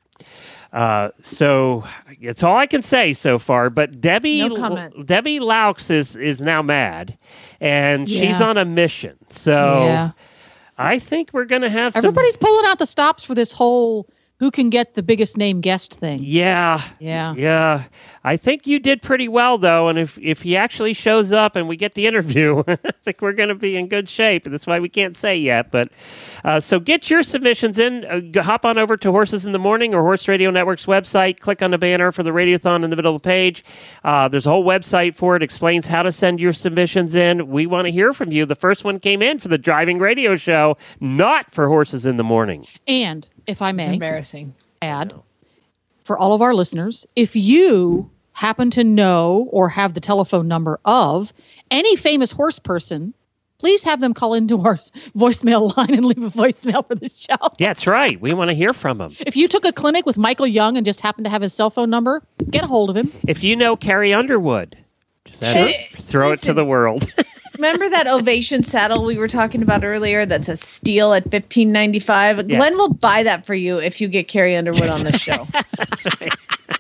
So it's all I can say so far. But Debbie Laux is now mad, and she's on a mission. So I think we're going to have everybody's pulling out the stops for this whole who can get the biggest name guest thing. Yeah. I think you did pretty well, though, and if he actually shows up and we get the interview, I think we're going to be in good shape. That's why we can't say yet. But so get your submissions in. Hop on over to Horses in the Morning or Horse Radio Network's website. Click on the banner for the Radiothon in the middle of the page. There's a whole website for it. Explains how to send your submissions in. We want to hear from you. The first one came in for the Driving Radio Show, not for Horses in the Morning. And if I may, it's embarrassing. Add for all of our listeners, if you happen to know or have the telephone number of any famous horse person, please have them call into our voicemail line and leave a voicemail for the show. Yeah, that's right. We want to hear from him. If you took a clinic with Michael Young and just happened to have his cell phone number, get a hold of him. If you know Carrie Underwood, throw it to the world. Remember that Ovation saddle we were talking about earlier that's a steal at $15.95? Yes. Glenn will buy that for you if you get Carrie Underwood on the show. That's right.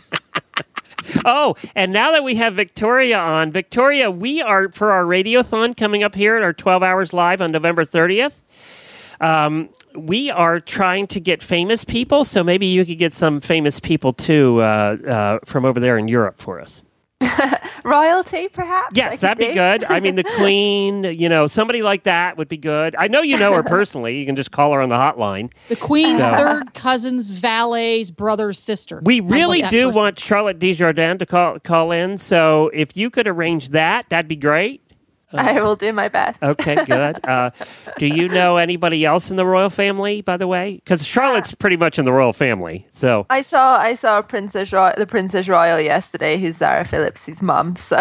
Oh, and now that we have Victoria on, Victoria, we are, for our Radiothon coming up here at our 12 Hours Live on November 30th, we are trying to get famous people, so maybe you could get some famous people, too, from over there in Europe for us. Royalty, perhaps? Yes, that'd be good. I mean, the Queen, somebody like that would be good. I know you know her personally. You can just call her on the hotline. The Queen's third cousin's valet's brother's sister. We really do want Charlotte Desjardins to call in. So if you could arrange that, that'd be great. I will do my best. Okay, good. Do you know anybody else in the royal family, by the way? Because Charlotte's pretty much in the royal family. So I saw the Princess Royal yesterday, who's Zara Phillips' mum. So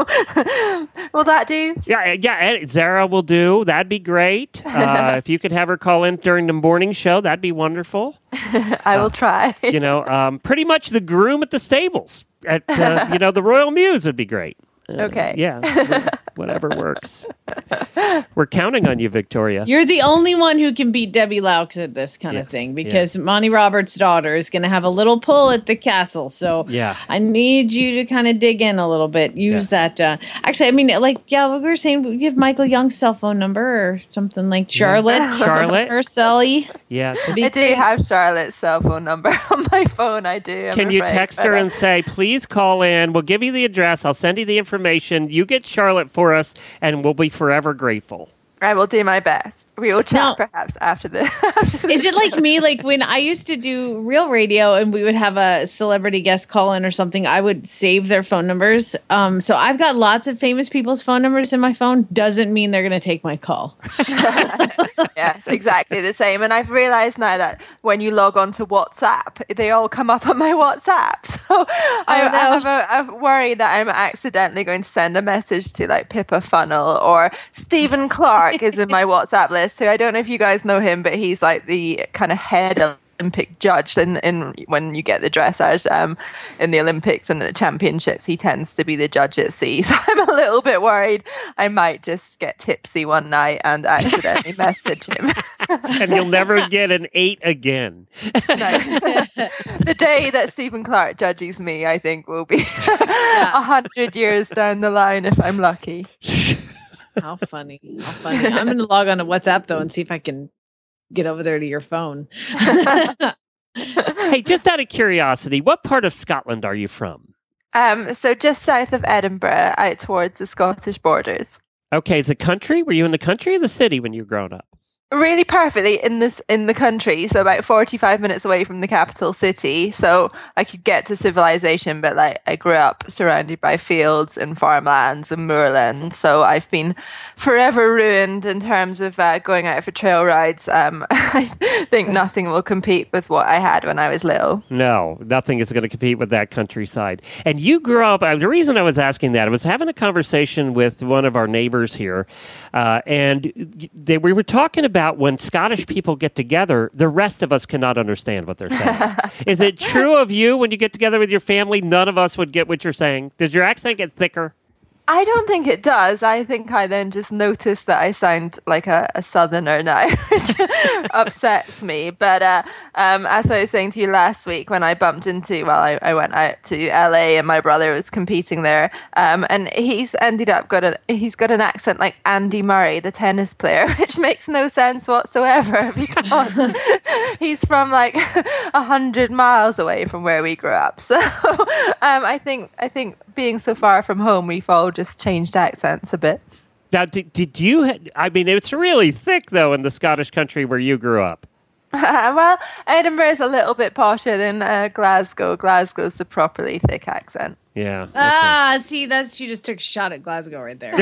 will that do? Yeah. Zara will do. That'd be great. If you could have her call in during the morning show, that'd be wonderful. I will try. Pretty much the groom at the stables at the Royal Muse would be great. Okay. Yeah, whatever works. We're counting on you, Victoria. You're the only one who can beat Debbie Laux at this kind of thing because Monty Roberts' daughter is going to have a little pull at the castle. So I need you to kind of dig in a little bit. Use that. Actually, I mean, we were saying we give Michael Young's cell phone number or something like Charlotte or Sully. Yeah. I do have Charlotte's cell phone number on my phone. I do. Can you text her and say, please call in. We'll give you the address. I'll send you the information. You get Charlotte for us, and we'll be forever grateful. I will do my best. We will chat perhaps after the. Is it like me? Like when I used to do real radio and we would have a celebrity guest call in or something, I would save their phone numbers. So I've got lots of famous people's phone numbers in my phone. Doesn't mean they're going to take my call. Yes, exactly the same. And I've realized now that when you log on to WhatsApp, they all come up on my WhatsApp. So I have a worry that I'm accidentally going to send a message to like Pippa Funnel or Stephen Clark is in my WhatsApp list. Who I don't know if you guys know him, but he's like the kind of head Olympic judge in when you get the dressage in the Olympics and the championships. He tends to be the judge at sea. So I'm a little bit worried I might just get tipsy one night and accidentally message him. And you'll never get an 8 again. The day that Stephen Clark judges me, I think, will be 100 years down the line if I'm lucky. How funny. I'm going to log on to WhatsApp, though, and see if I can get over there to your phone. Hey, just out of curiosity, what part of Scotland are you from? So just south of Edinburgh, out towards the Scottish borders. Okay, is it country? Were you in the country or the city when you were growing up? Really perfectly in the country, so about 45 minutes away from the capital city, so I could get to civilization, but like I grew up surrounded by fields and farmlands and moorland, so I've been forever ruined in terms of going out for trail rides. I think nothing will compete with what I had when I was little. No, nothing is going to compete with that countryside. And you grew up, the reason I was asking that, I was having a conversation with one of our neighbors here, and we were talking about when Scottish people get together, the rest of us cannot understand what they're saying. Is it true of you when you get together with your family, none of us would get what you're saying? Does your accent get thicker? I don't think it does. I think I then just noticed that I sound like a southerner now, which upsets me. But as I was saying to you last week, when I bumped into, I went out to LA and my brother was competing there, and he's ended up he's got an accent like Andy Murray, the tennis player, which makes no sense whatsoever because he's from like 100 miles away from where we grew up. So I think being so far from home, we've all just changed accents a bit. Now, did you? I mean, it's really thick though in the Scottish country where you grew up. Well, Edinburgh is a little bit posher than Glasgow. Glasgow's the properly thick accent. Yeah. Okay. See, you just took a shot at Glasgow right there.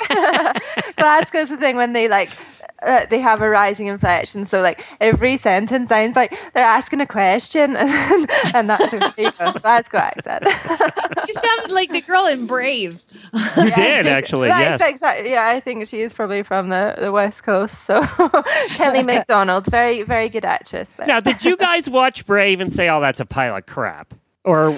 Glasgow's the thing when they they have a rising inflection, so like every sentence sounds like they're asking a question, and that's a Glasgow accent. You sounded like the girl in Brave. You did actually, yes. Exactly. Yeah, I think she is probably from the West Coast. So Kelly MacDonald, very very good actress there. Now, did you guys watch Brave and say, "Oh, that's a pile of crap"? Or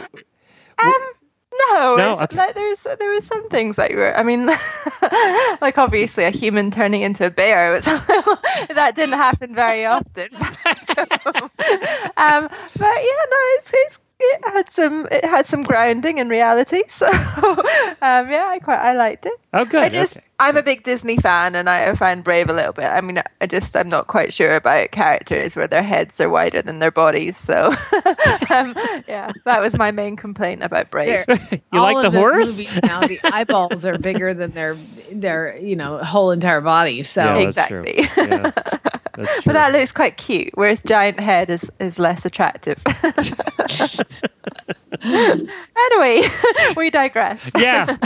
No, okay. Like, there was some things that were. I mean, like obviously a human turning into a bear was that didn't happen very often. But yeah, no, it had some grounding in reality. So yeah, I liked it. Oh, good. I'm a big Disney fan, and I find Brave a little bit. I mean, I'm not quite sure about characters where their heads are wider than their bodies. So yeah, that was my main complaint about Brave. You like the horse? Now the eyeballs are bigger than their whole entire body. So yeah, exactly. Yeah, that's true. But that looks quite cute, whereas giant head is less attractive. Anyway, we digress. Yeah.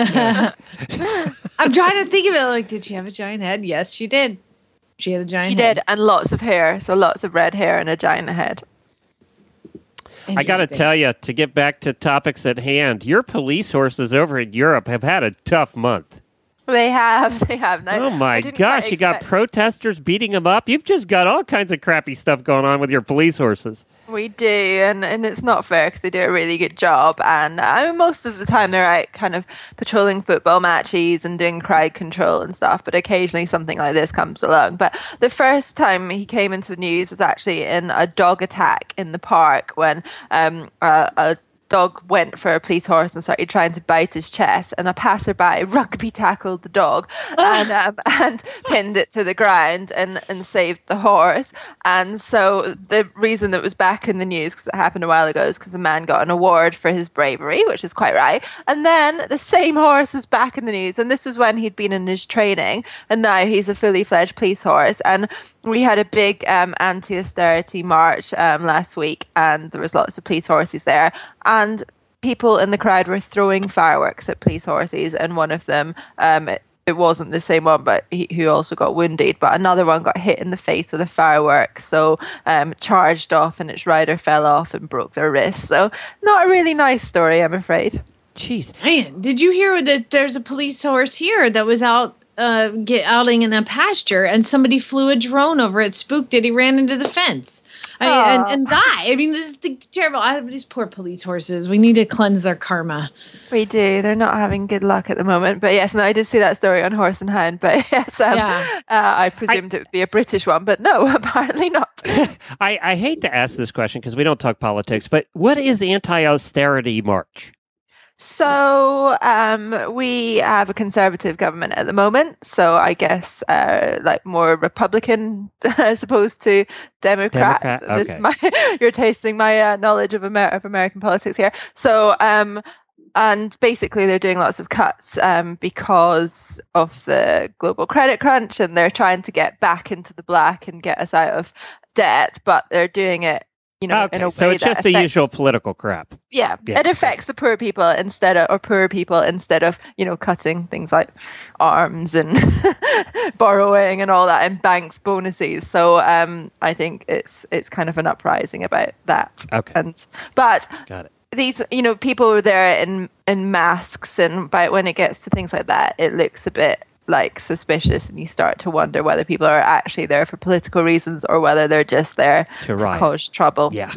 I'm trying to think of it. Like, did she have a giant head? Yes, she did. She had a giant head. She did, and lots of hair. So lots of red hair and a giant head. I got to tell you, to get back to topics at hand, your police horses over in Europe have had a tough month. They have. Now, oh my gosh, you got protesters beating them up. You've just got all kinds of crappy stuff going on with your police horses. We do, and it's not fair because they do a really good job. And most of the time they're out kind of patrolling football matches and doing crowd control and stuff. But occasionally something like this comes along. But the first time he came into the news was actually in a dog attack in the park when a dog went for a police horse and started trying to bite his chest, and a passerby rugby tackled the dog and pinned it to the ground and saved the horse. And so the reason that it was back in the news, because it happened a while ago, is because a man got an award for his bravery, which is quite right. And then the same horse was back in the news, and this was when he'd been in his training, and now he's a fully fledged police horse. And we had a big anti-austerity march last week, and there was lots of police horses there. And people in the crowd were throwing fireworks at police horses, and one of them, it wasn't the same one, but who also got wounded, but another one got hit in the face with a firework, so charged off, and its rider fell off and broke their wrist. So not a really nice story, I'm afraid. Jeez. Man, did you hear that there's a police horse here that was out outing in a pasture, and somebody flew a drone over it, spooked it, he ran into the fence and died. I mean, this is terrible. These poor police horses, we need to cleanse their karma. We do. They're not having good luck at the moment. But yes, no, I did see that story on Horse and Hound, but yes, I presumed it would be a British one, but no, apparently not. I hate to ask this question because we don't talk politics, but what is Anti-Austerity March? So we have a conservative government at the moment, so I guess like more Republican as opposed to Democrats. Okay. This is you're tasting my knowledge of American politics here. So and basically they're doing lots of cuts because of the global credit crunch, and they're trying to get back into the black and get us out of debt, but they're doing it, in a way so it's just the usual political crap. Yeah, it affects the poor people instead of cutting things like arms and borrowing and all that, and banks bonuses. So I think it's kind of an uprising about that. Okay, but got it. These people were there in masks, and when it gets to things like that, it looks a bit like suspicious, and you start to wonder whether people are actually there for political reasons or whether they're just there to cause trouble. Yeah.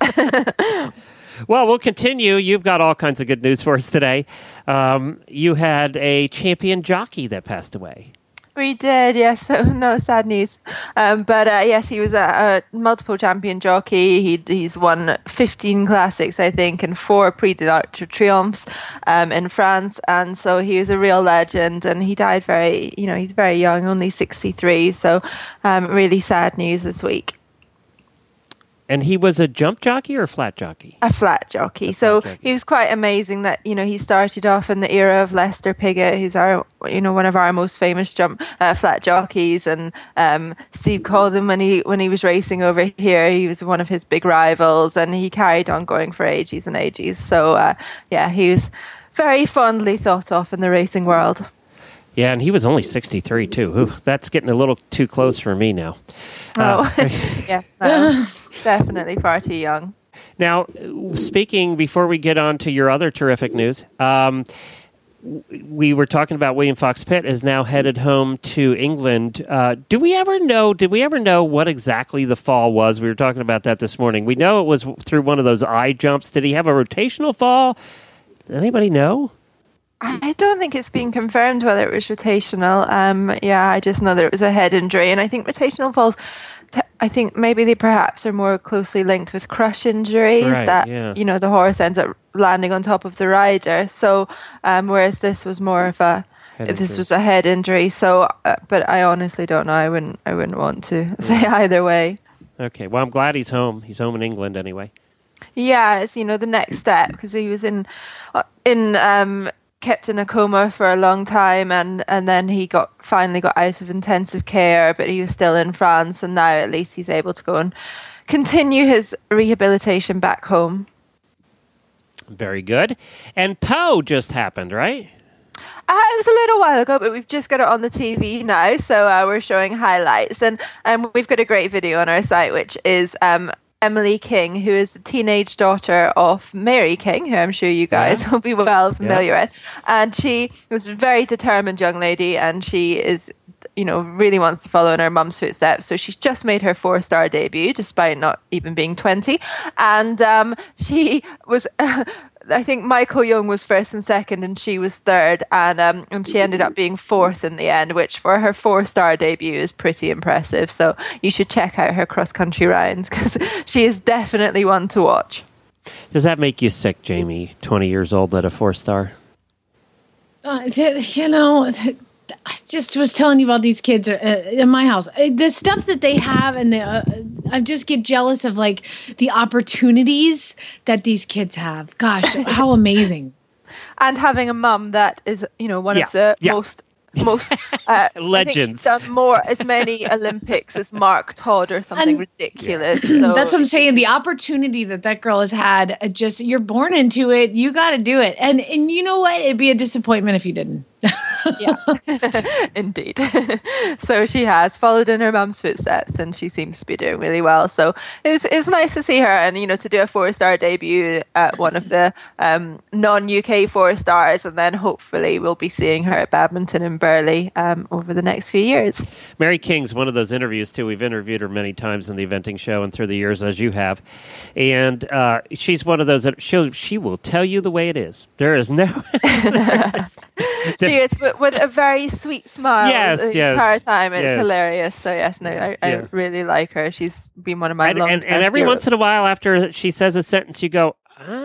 Well, we'll continue. You've got all kinds of good news for us today. You had a champion jockey that passed away. We did, yes. So no sad news, but yes, he was a multiple champion jockey. He's won 15 classics, I think, and 4 Prix d'Arc Triumphs in France, and so he was a real legend. And he died he's very young, only 63. So really sad news this week. And he was a jump jockey or a flat jockey? A flat jockey. He was quite amazing that, he started off in the era of Lester Piggott, who's one of our most famous flat jockeys. And Steve Colden, when he was racing over here, he was one of his big rivals, and he carried on going for ages and ages. So, he was very fondly thought of in the racing world. Yeah, and he was only 63 too. Ooh, that's getting a little too close for me now. Yeah, definitely far too young. Now, speaking, before we get on to your other terrific news, we were talking about William Fox Pitt is now headed home to England. Did we ever know what exactly the fall was? We were talking about that this morning. We know it was through one of those eye jumps. Did he have a rotational fall? Does anybody know? I don't think it's been confirmed whether it was rotational. I just know that it was a head injury, and I think rotational falls, I think maybe they perhaps are more closely linked with crush injuries, the horse ends up landing on top of the rider. So, whereas this was more of a head injury. So, but I honestly don't know. I wouldn't want to say either way. Okay, well, I'm glad he's home. He's home in England anyway. Yeah, it's the next step, because he was kept in a coma for a long time, and then he finally got out of intensive care, but he was still in France, and now at least he's able to go and continue his rehabilitation back home. Very good. And Poe just happened, right? It was a little while ago, but we've just got it on the TV now, so we're showing highlights, and we've got a great video on our site, which is Emily King, who is the teenage daughter of Mary King, who I'm sure you guys will be well familiar with. And she was a very determined young lady, and she is, really wants to follow in her mum's footsteps. So she's just made her 4-star debut, despite not even being 20. And she was... I think Michael Young was first and second, and she was third, and she ended up being fourth in the end, which for her 4-star debut is pretty impressive. So you should check out her cross-country rounds, because she is definitely one to watch. Does that make you sick, Jamie? 20 years old at a 4-star? You know, I just was telling you about these kids in my house. The stuff that they have, and I just get jealous of like the opportunities that these kids have. Gosh, how amazing! And having a mum that is, one of the most legends. I think she's done as many Olympics as Mark Todd or something ridiculous. So that's what I'm saying. The opportunity that girl has had, you're born into it. You got to do it. And you know what? It'd be a disappointment if you didn't. Yeah, indeed. So she has followed in her mum's footsteps, and she seems to be doing really well. So it's nice to see her, and to do a 4-star debut at one of the non-UK 4-stars, and then hopefully we'll be seeing her at badminton in Burley over the next few years. Mary King's one of those interviews too. We've interviewed her many times in the eventing show and through the years, as you have, and she's one of those that she will tell you the way it is. There is no. She is, but with a very sweet smile the entire time. It's hilarious. So I really like her. She's been one of my long-term and every heroes. once in a while, after she says a sentence, you go,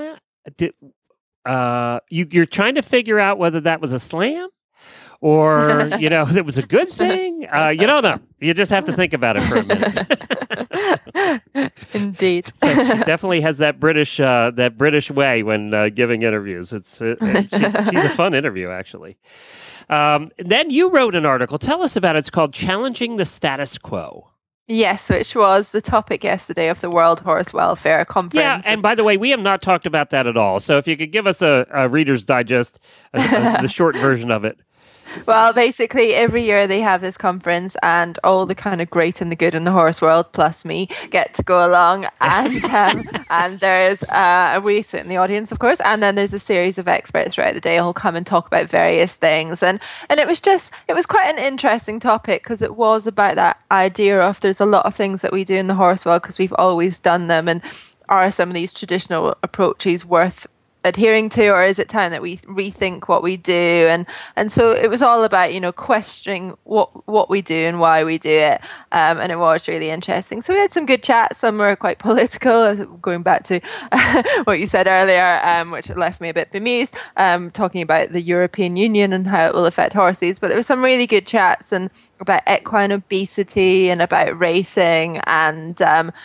you're trying to figure out whether that was a slam or it was a good thing. You don't know. You just have to think about it for a minute. Indeed. So she definitely has that British way when giving interviews. She's a fun interview, actually. Then you wrote an article. Tell us about it. It's called "Challenging the Status Quo." Yes, which was the topic yesterday of the World Horse Welfare Conference. Yeah, and by the way, we have not talked about that at all. So if you could give us a Reader's Digest, the short version of it. Well, basically, every year they have this conference, and all the kind of great and the good in the horse world, plus me, get to go along. And there's we sit in the audience, of course, and then there's a series of experts throughout the day who'll come and talk about various things. And it was quite an interesting topic, because it was about that idea of there's a lot of things that we do in the horse world because we've always done them, and are some of these traditional approaches worth adhering to, or is it time that we rethink what we do? And so it was all about questioning what we do and why we do it, and it was really interesting. So we had some good chats. Some were quite political, going back to what you said earlier, which left me a bit bemused, talking about the European Union and how it will affect horses. But there were some really good chats and about equine obesity and about racing and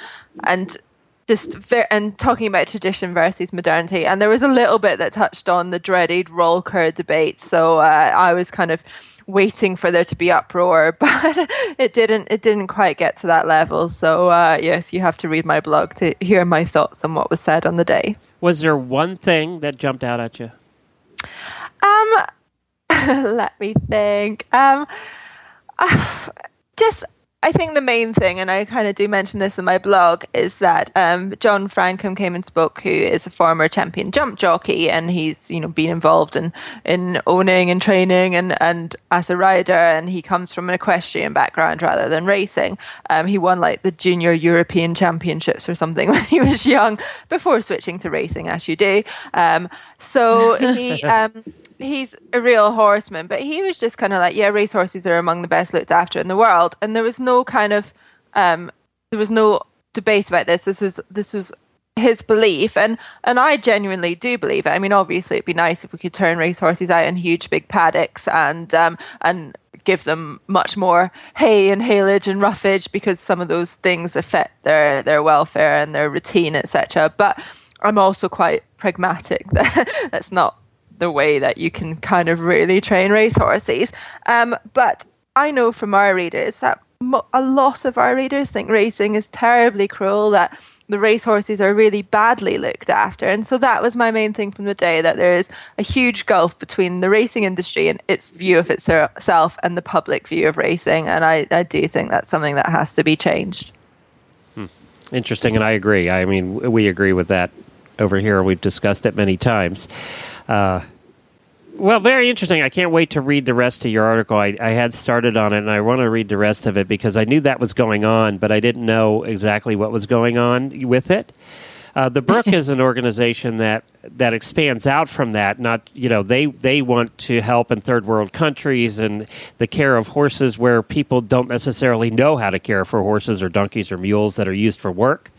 talking about tradition versus modernity. And there was a little bit that touched on the dreaded roll cur debate. So I was kind of waiting for there to be uproar, but it didn't quite get to that level. So yes, you have to read my blog to hear my thoughts on what was said on the day. Was there one thing that jumped out at you? Let me think. I think the main thing, and I kind of do mention this in my blog, is that John Francombe came and spoke, who is a former champion jump jockey, and he's been involved in owning and training and as a rider, and he comes from an equestrian background rather than racing. He won like the Junior European Championships or something when he was young before switching to racing, as you do. So he he's a real horseman, but he was just kind of like, yeah, racehorses are among the best looked after in the world, and there was no kind of there was no debate about this. This was his belief, and I genuinely do believe it. I mean, obviously, it'd be nice if we could turn racehorses out in huge big paddocks and give them much more hay and haylage and roughage, because some of those things affect their welfare and their routine, etc. But I'm also quite pragmatic. That's not the way that you can kind of really train racehorses. But I know from our readers that a lot of our readers think racing is terribly cruel, that the racehorses are really badly looked after. And so that was my main thing from the day, that there is a huge gulf between the racing industry and its view of itself and the public view of racing. And I do think that's something that has to be changed. Interesting, and I agree. I mean, we agree with that over here. We've discussed it many times. Well, very interesting. I can't wait to read the rest of your article. I had started on it, and I want to read the rest of it because I knew that was going on, but I didn't know exactly what was going on with it. The Brook is an organization that expands out from that. Not, they want to help in third world countries and the care of horses where people don't necessarily know how to care for horses or donkeys or mules that are used for work.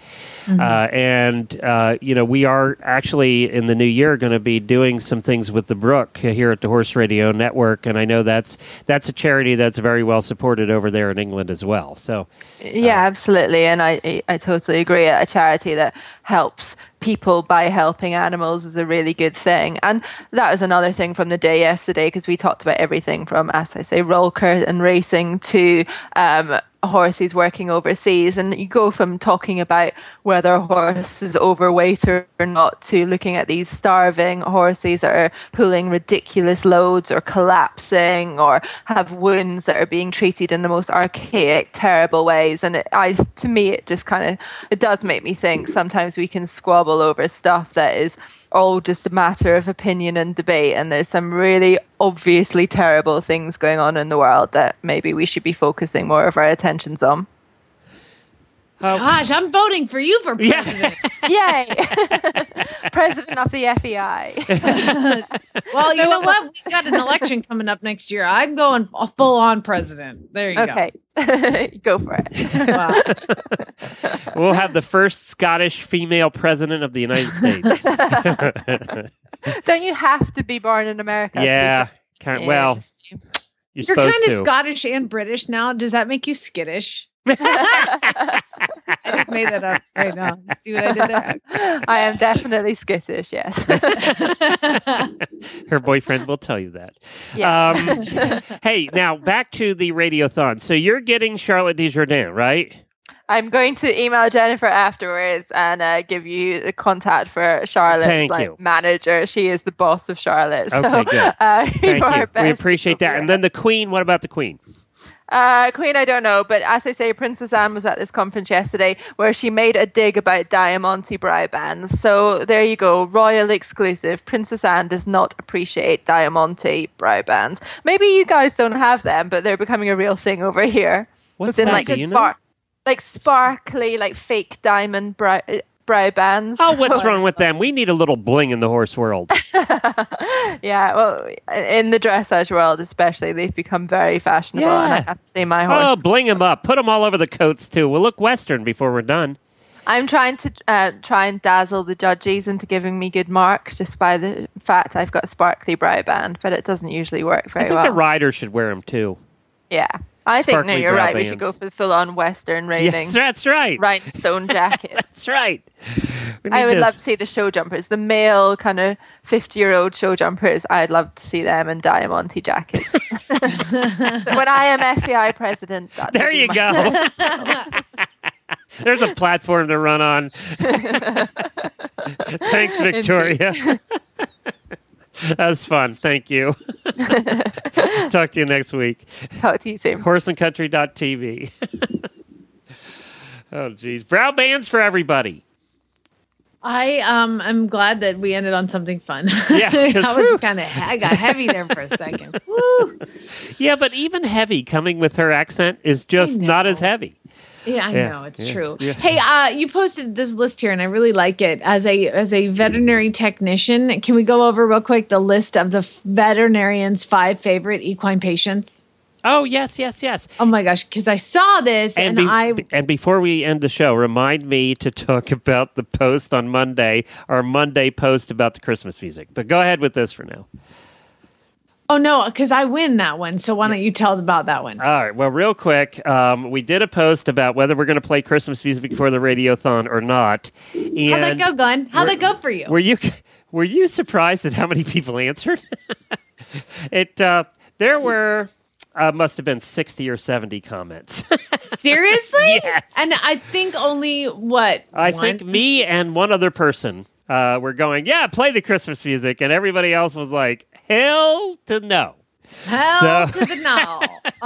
We are actually in the new year going to be doing some things with the Brook here at the Horse Radio Network, and I know that's a charity that's very well supported over there in England as well. So, yeah, absolutely, and I totally agree. A charity that helps people by helping animals is a really good thing. And that was another thing from the day yesterday, because we talked about everything from, as I say, roll cart and racing to horses working overseas. And you go from talking about whether a horse is overweight or not to looking at these starving horses that are pulling ridiculous loads or collapsing or have wounds that are being treated in the most archaic, terrible ways. And to me, it just it does make me think sometimes we can squabble over stuff that is all just a matter of opinion and debate, and there's some really obviously terrible things going on in the world that maybe we should be focusing more of our attentions on. Gosh, I'm voting for you for president. Yay! President of the FEI. Well, you know what? We've got an election coming up next year. I'm going full on president. There you go. Okay. Go for it. Wow. We'll have the first Scottish female president of the United States. Don't you have to be born in America? Yeah. Well, you're kind supposed of to. Scottish and British now. Does that make you skittish? I just made that up right now. You see what I did there? I am definitely skittish, yes. Her boyfriend will tell you that. Yeah. Hey, now back to the Radiothon. So you're getting Charlotte Desjardins, right? I'm going to email Jennifer afterwards and give you the contact for Charlotte's manager. She is the boss of Charlotte. So, okay, good. Thank you. We appreciate that. And then the Queen, what about the Queen? Queen, I don't know, but as I say, Princess Anne was at this conference yesterday where she made a dig about Diamante brow bands. So there you go, royal exclusive. Princess Anne does not appreciate Diamante brow bands. Maybe you guys don't have them, but they're becoming a real thing over here. What's that? Like sparkly, like fake diamond brow bands. Oh, what's wrong with them? We need a little bling in the horse world. Yeah, well, in the dressage world especially, they've become very fashionable, and I have to say my horse... Oh, bling them up. Put them all over the coats, too. We'll look Western before we're done. I'm trying to try and dazzle the judges into giving me good marks just by the fact I've got a sparkly brow band, but it doesn't usually work very well. I think the riders should wear them, too. Yeah. I think, no, you're right. Bands. We should go for the full-on Western rating. Yes, that's right. Rhinestone jackets. That's right. I would love to see the show jumpers, the male kind of 50-year-old show jumpers. I'd love to see them in Diamante jackets. When I am FEI president. There you go. There's a platform to run on. Thanks, Victoria. That was fun. Thank you. Talk to you next week. Talk to you soon. Horseandcountry.tv. Oh, geez. Brow bands for everybody. I am glad that we ended on something fun. Yeah. That was I got heavy there for a second. Woo. Yeah, but even heavy coming with her accent is just not as heavy. Yeah, I know. It's true. Yeah. Hey, you posted this list here, and I really like it. As a veterinary technician, can we go over real quick the list of the veterinarian's 5 favorite equine patients? Oh, yes. Oh, my gosh, because I saw this, and before we end the show, remind me to talk about the post on Monday, our Monday post about the Christmas music. But go ahead with this for now. Oh, no, because I win that one. So why don't you tell about that one? All right. Well, real quick, we did a post about whether we're going to play Christmas music before the Radiothon or not. And how'd that go, Glenn? How'd that go for you? Were you surprised at how many people answered? There were must have been 60 or 70 comments. Seriously? Yes. And I think only what? I think me and one other person were going, yeah, play the Christmas music, and everybody else was like, hell to no. Hell to the no.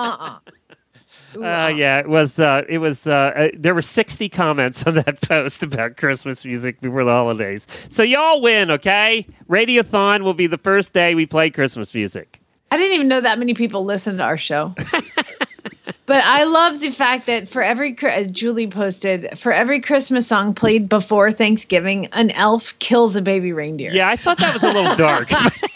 Yeah, it was. There were 60 comments on that post about Christmas music before the holidays. So y'all win, okay? Radiothon will be the first day we play Christmas music. I didn't even know that many people listen to our show. But I love the fact that for every Julie posted, for every Christmas song played before Thanksgiving, an elf kills a baby reindeer. Yeah, I thought that was a little dark.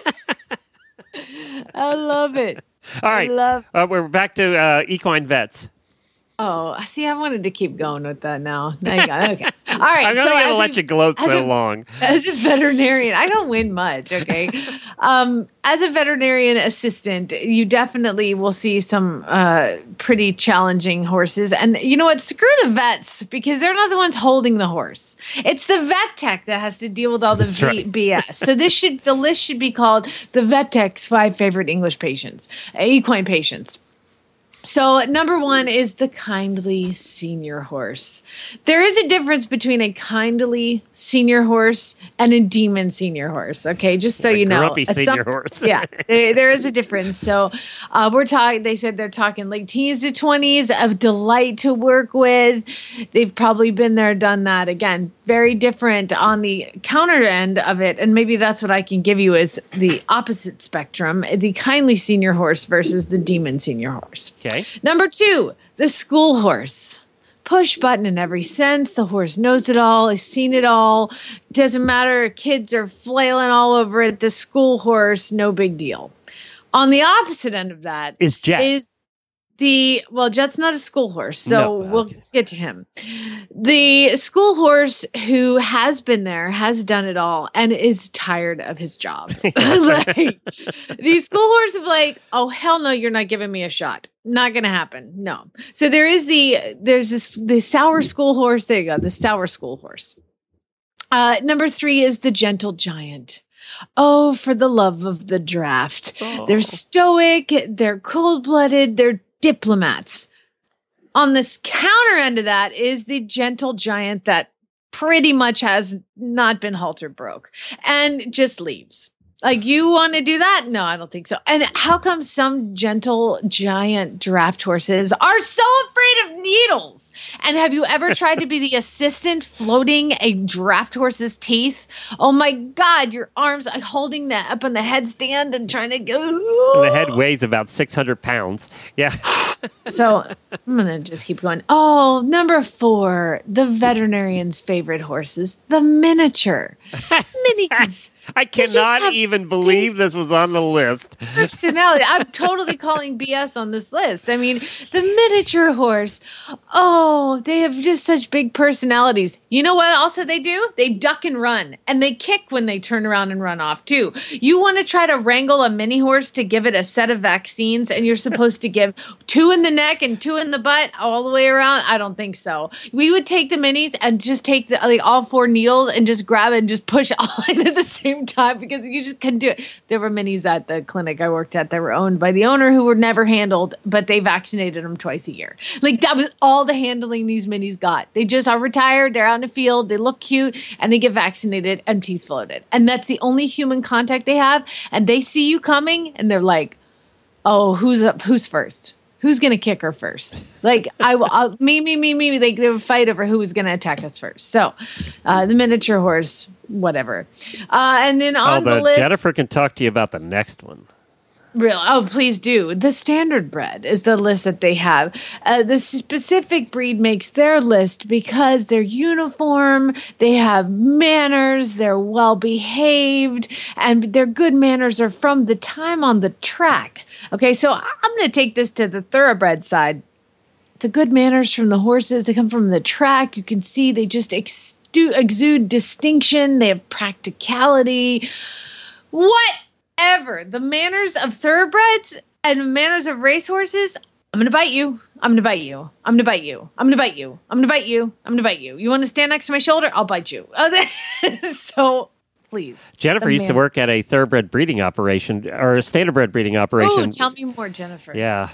I love it. All right, we're back to equine vets. Oh, see, I wanted to keep going with that now. Okay. All right. I'm not going to let you gloat so long. As a veterinarian, I don't win much, okay? As a veterinarian assistant, you definitely will see some pretty challenging horses. And you know what? Screw the vets, because they're not the ones holding the horse. It's the vet tech that has to deal with all the BS. So the list should be called the Vet Tech's 5 favorite English patients, equine patients. So number 1 is the kindly senior horse. There is a difference between a kindly senior horse and a demon senior horse. Okay, just so you know, grumpy senior horse. Yeah, there is a difference. So we're talking. They said they're talking late teens to 20s, of delight to work with. They've probably been there, done that. Again, very different on the counter end of it, and maybe that's what I can give you is the opposite spectrum: the kindly senior horse versus the demon senior horse. Okay. Number 2, the school horse. Push button in every sense. The horse knows it all, has seen it all. Doesn't matter. Kids are flailing all over it. The school horse, no big deal. On the opposite end of that is Jet. Jet's not a school horse, so we'll get to him. The school horse who has been there, has done it all, and is tired of his job. The school horse of oh, hell no, you're not giving me a shot. Not going to happen. No. So there's the sour school horse. There you go. The sour school horse. Number 3 is the gentle giant. Oh, for the love of the draft. Oh. They're stoic. They're cold-blooded. They're diplomats. On this counter end of that is the gentle giant that pretty much has not been halter broke and just leaves. You want to do that? No, I don't think so. And how come some gentle giant draft horses are so afraid of needles? And have you ever tried to be the assistant floating a draft horse's teeth? Oh my God, your arms holding that up on the headstand and trying to go. The head weighs about 600 pounds. Yeah. So I'm going to just keep going. Oh, number 4, the veterinarian's favorite horses, the miniature. Minis. I cannot even believe this was on the list. Personality. I'm totally calling BS on this list. I mean, the miniature horse. Oh, they have just such big personalities. You know what also they do? They duck and run. And they kick when they turn around and run off, too. You want to try to wrangle a mini horse to give it a set of vaccines, and you're supposed to give 2 in the neck and 2 in the butt all the way around? I don't think so. We would take the minis and just take all 4 needles and just grab it and just push all in at the same time, because you just couldn't do it. There were minis at the clinic I worked at that were owned by the owner who were never handled, but they vaccinated them twice a year. That was all the handling these minis got. They just are retired, they're out in the field, they look cute, and they get vaccinated and teeth floated. And that's the only human contact they have. And they see you coming and they're like, oh, who's first? Who's going to kick her first? Me. They would fight over who was going to attack us first. So the miniature horse, whatever. And then on the list. Jennifer can talk to you about the next one. Real? Oh, please do. The standard bred is the list that they have. The specific breed makes their list because they're uniform, they have manners, they're well behaved, and their good manners are from the time on the track. Okay, so I'm going to take this to the thoroughbred side. The good manners from the horses, they come from the track. You can see they just exude distinction. They have practicality. Whatever. The manners of thoroughbreds and manners of racehorses, I'm going to bite you. I'm going to bite you. I'm going to bite you. I'm going to bite you. I'm going to bite you. I'm going to bite you. You want to stand next to my shoulder? I'll bite you. So... Please. Jennifer used to work at a thoroughbred breeding operation or a standardbred breeding operation. Oh, tell me more, Jennifer. Yeah.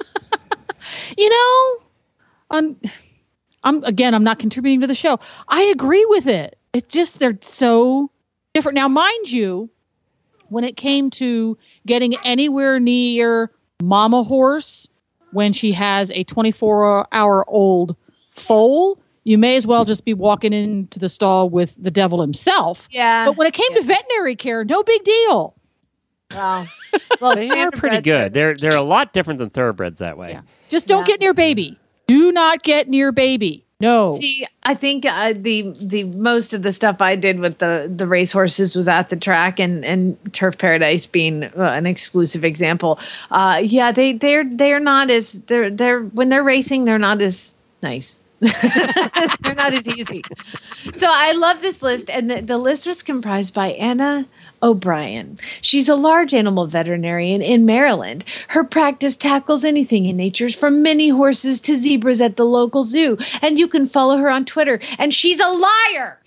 I'm not contributing to the show. I agree with it. It's just they're so different. Now, mind you, when it came to getting anywhere near Mama Horse, when she has a 24-hour-old foal, you may as well just be walking into the stall with the devil himself. Yeah. But when it came to veterinary care, no big deal. Wow. Well, They are pretty good. They're a lot different than thoroughbreds that way. Yeah. Just don't get near baby. Do not get near baby. No. See, I think the most of the stuff I did with the racehorses was at the track, and Turf Paradise being an exclusive example. Yeah, they're not as they're when they're racing, they're not as nice. They're not as easy. So I love this list, and the list was comprised by Anna O'Brien. She's a large animal veterinarian in Maryland. Her practice tackles anything in nature, from mini horses to zebras at the local zoo. And you can follow her on Twitter. And she's a liar.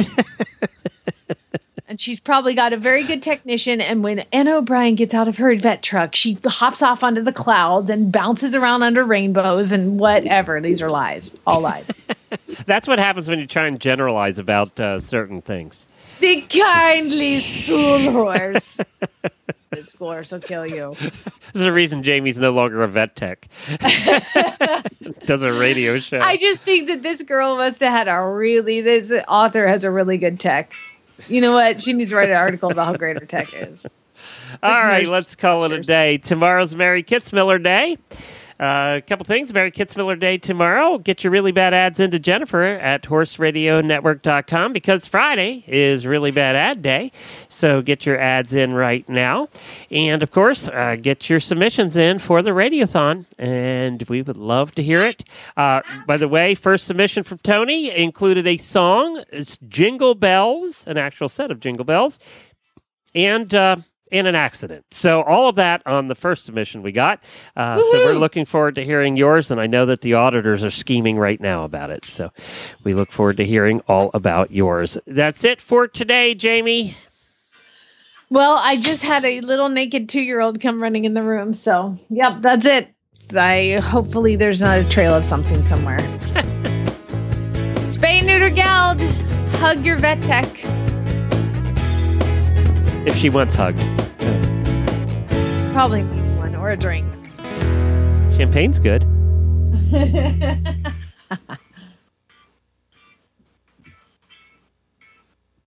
And she's probably got a very good technician. And when Anna O'Brien gets out of her vet truck, she hops off onto the clouds and bounces around under rainbows and whatever. These are lies. All lies. That's what happens when you try and generalize about certain things. The kindly school horse. The school horse will kill you. This is the reason Jamie's no longer a vet tech. Does a radio show. I just think that this girl must have had this author has a really good tech. You know what? She needs to write an article about how great her tech is. All right, let's call it a day. Tomorrow's Mary Kitzmiller Day. A couple things. Mary Kitzmiller Day tomorrow. Get your really bad ads into Jennifer at horseradionetwork.com because Friday is really bad ad day. So get your ads in right now. And, of course, get your submissions in for the Radiothon. And we would love to hear it. By the way, first submission from Tony included a song. It's Jingle Bells, an actual set of Jingle Bells. And an accident. So all of that on the first submission we got. So we're looking forward to hearing yours, and I know that the auditors are scheming right now about it. So we look forward to hearing all about yours. That's it for today, Jamie. Well, I just had a little naked 2-year-old come running in the room. So, yep, that's it. Hopefully there's not a trail of something somewhere. Spay, neuter, geld. Hug your vet tech. If she wants hugged. Probably needs one or a drink. Champagne's good.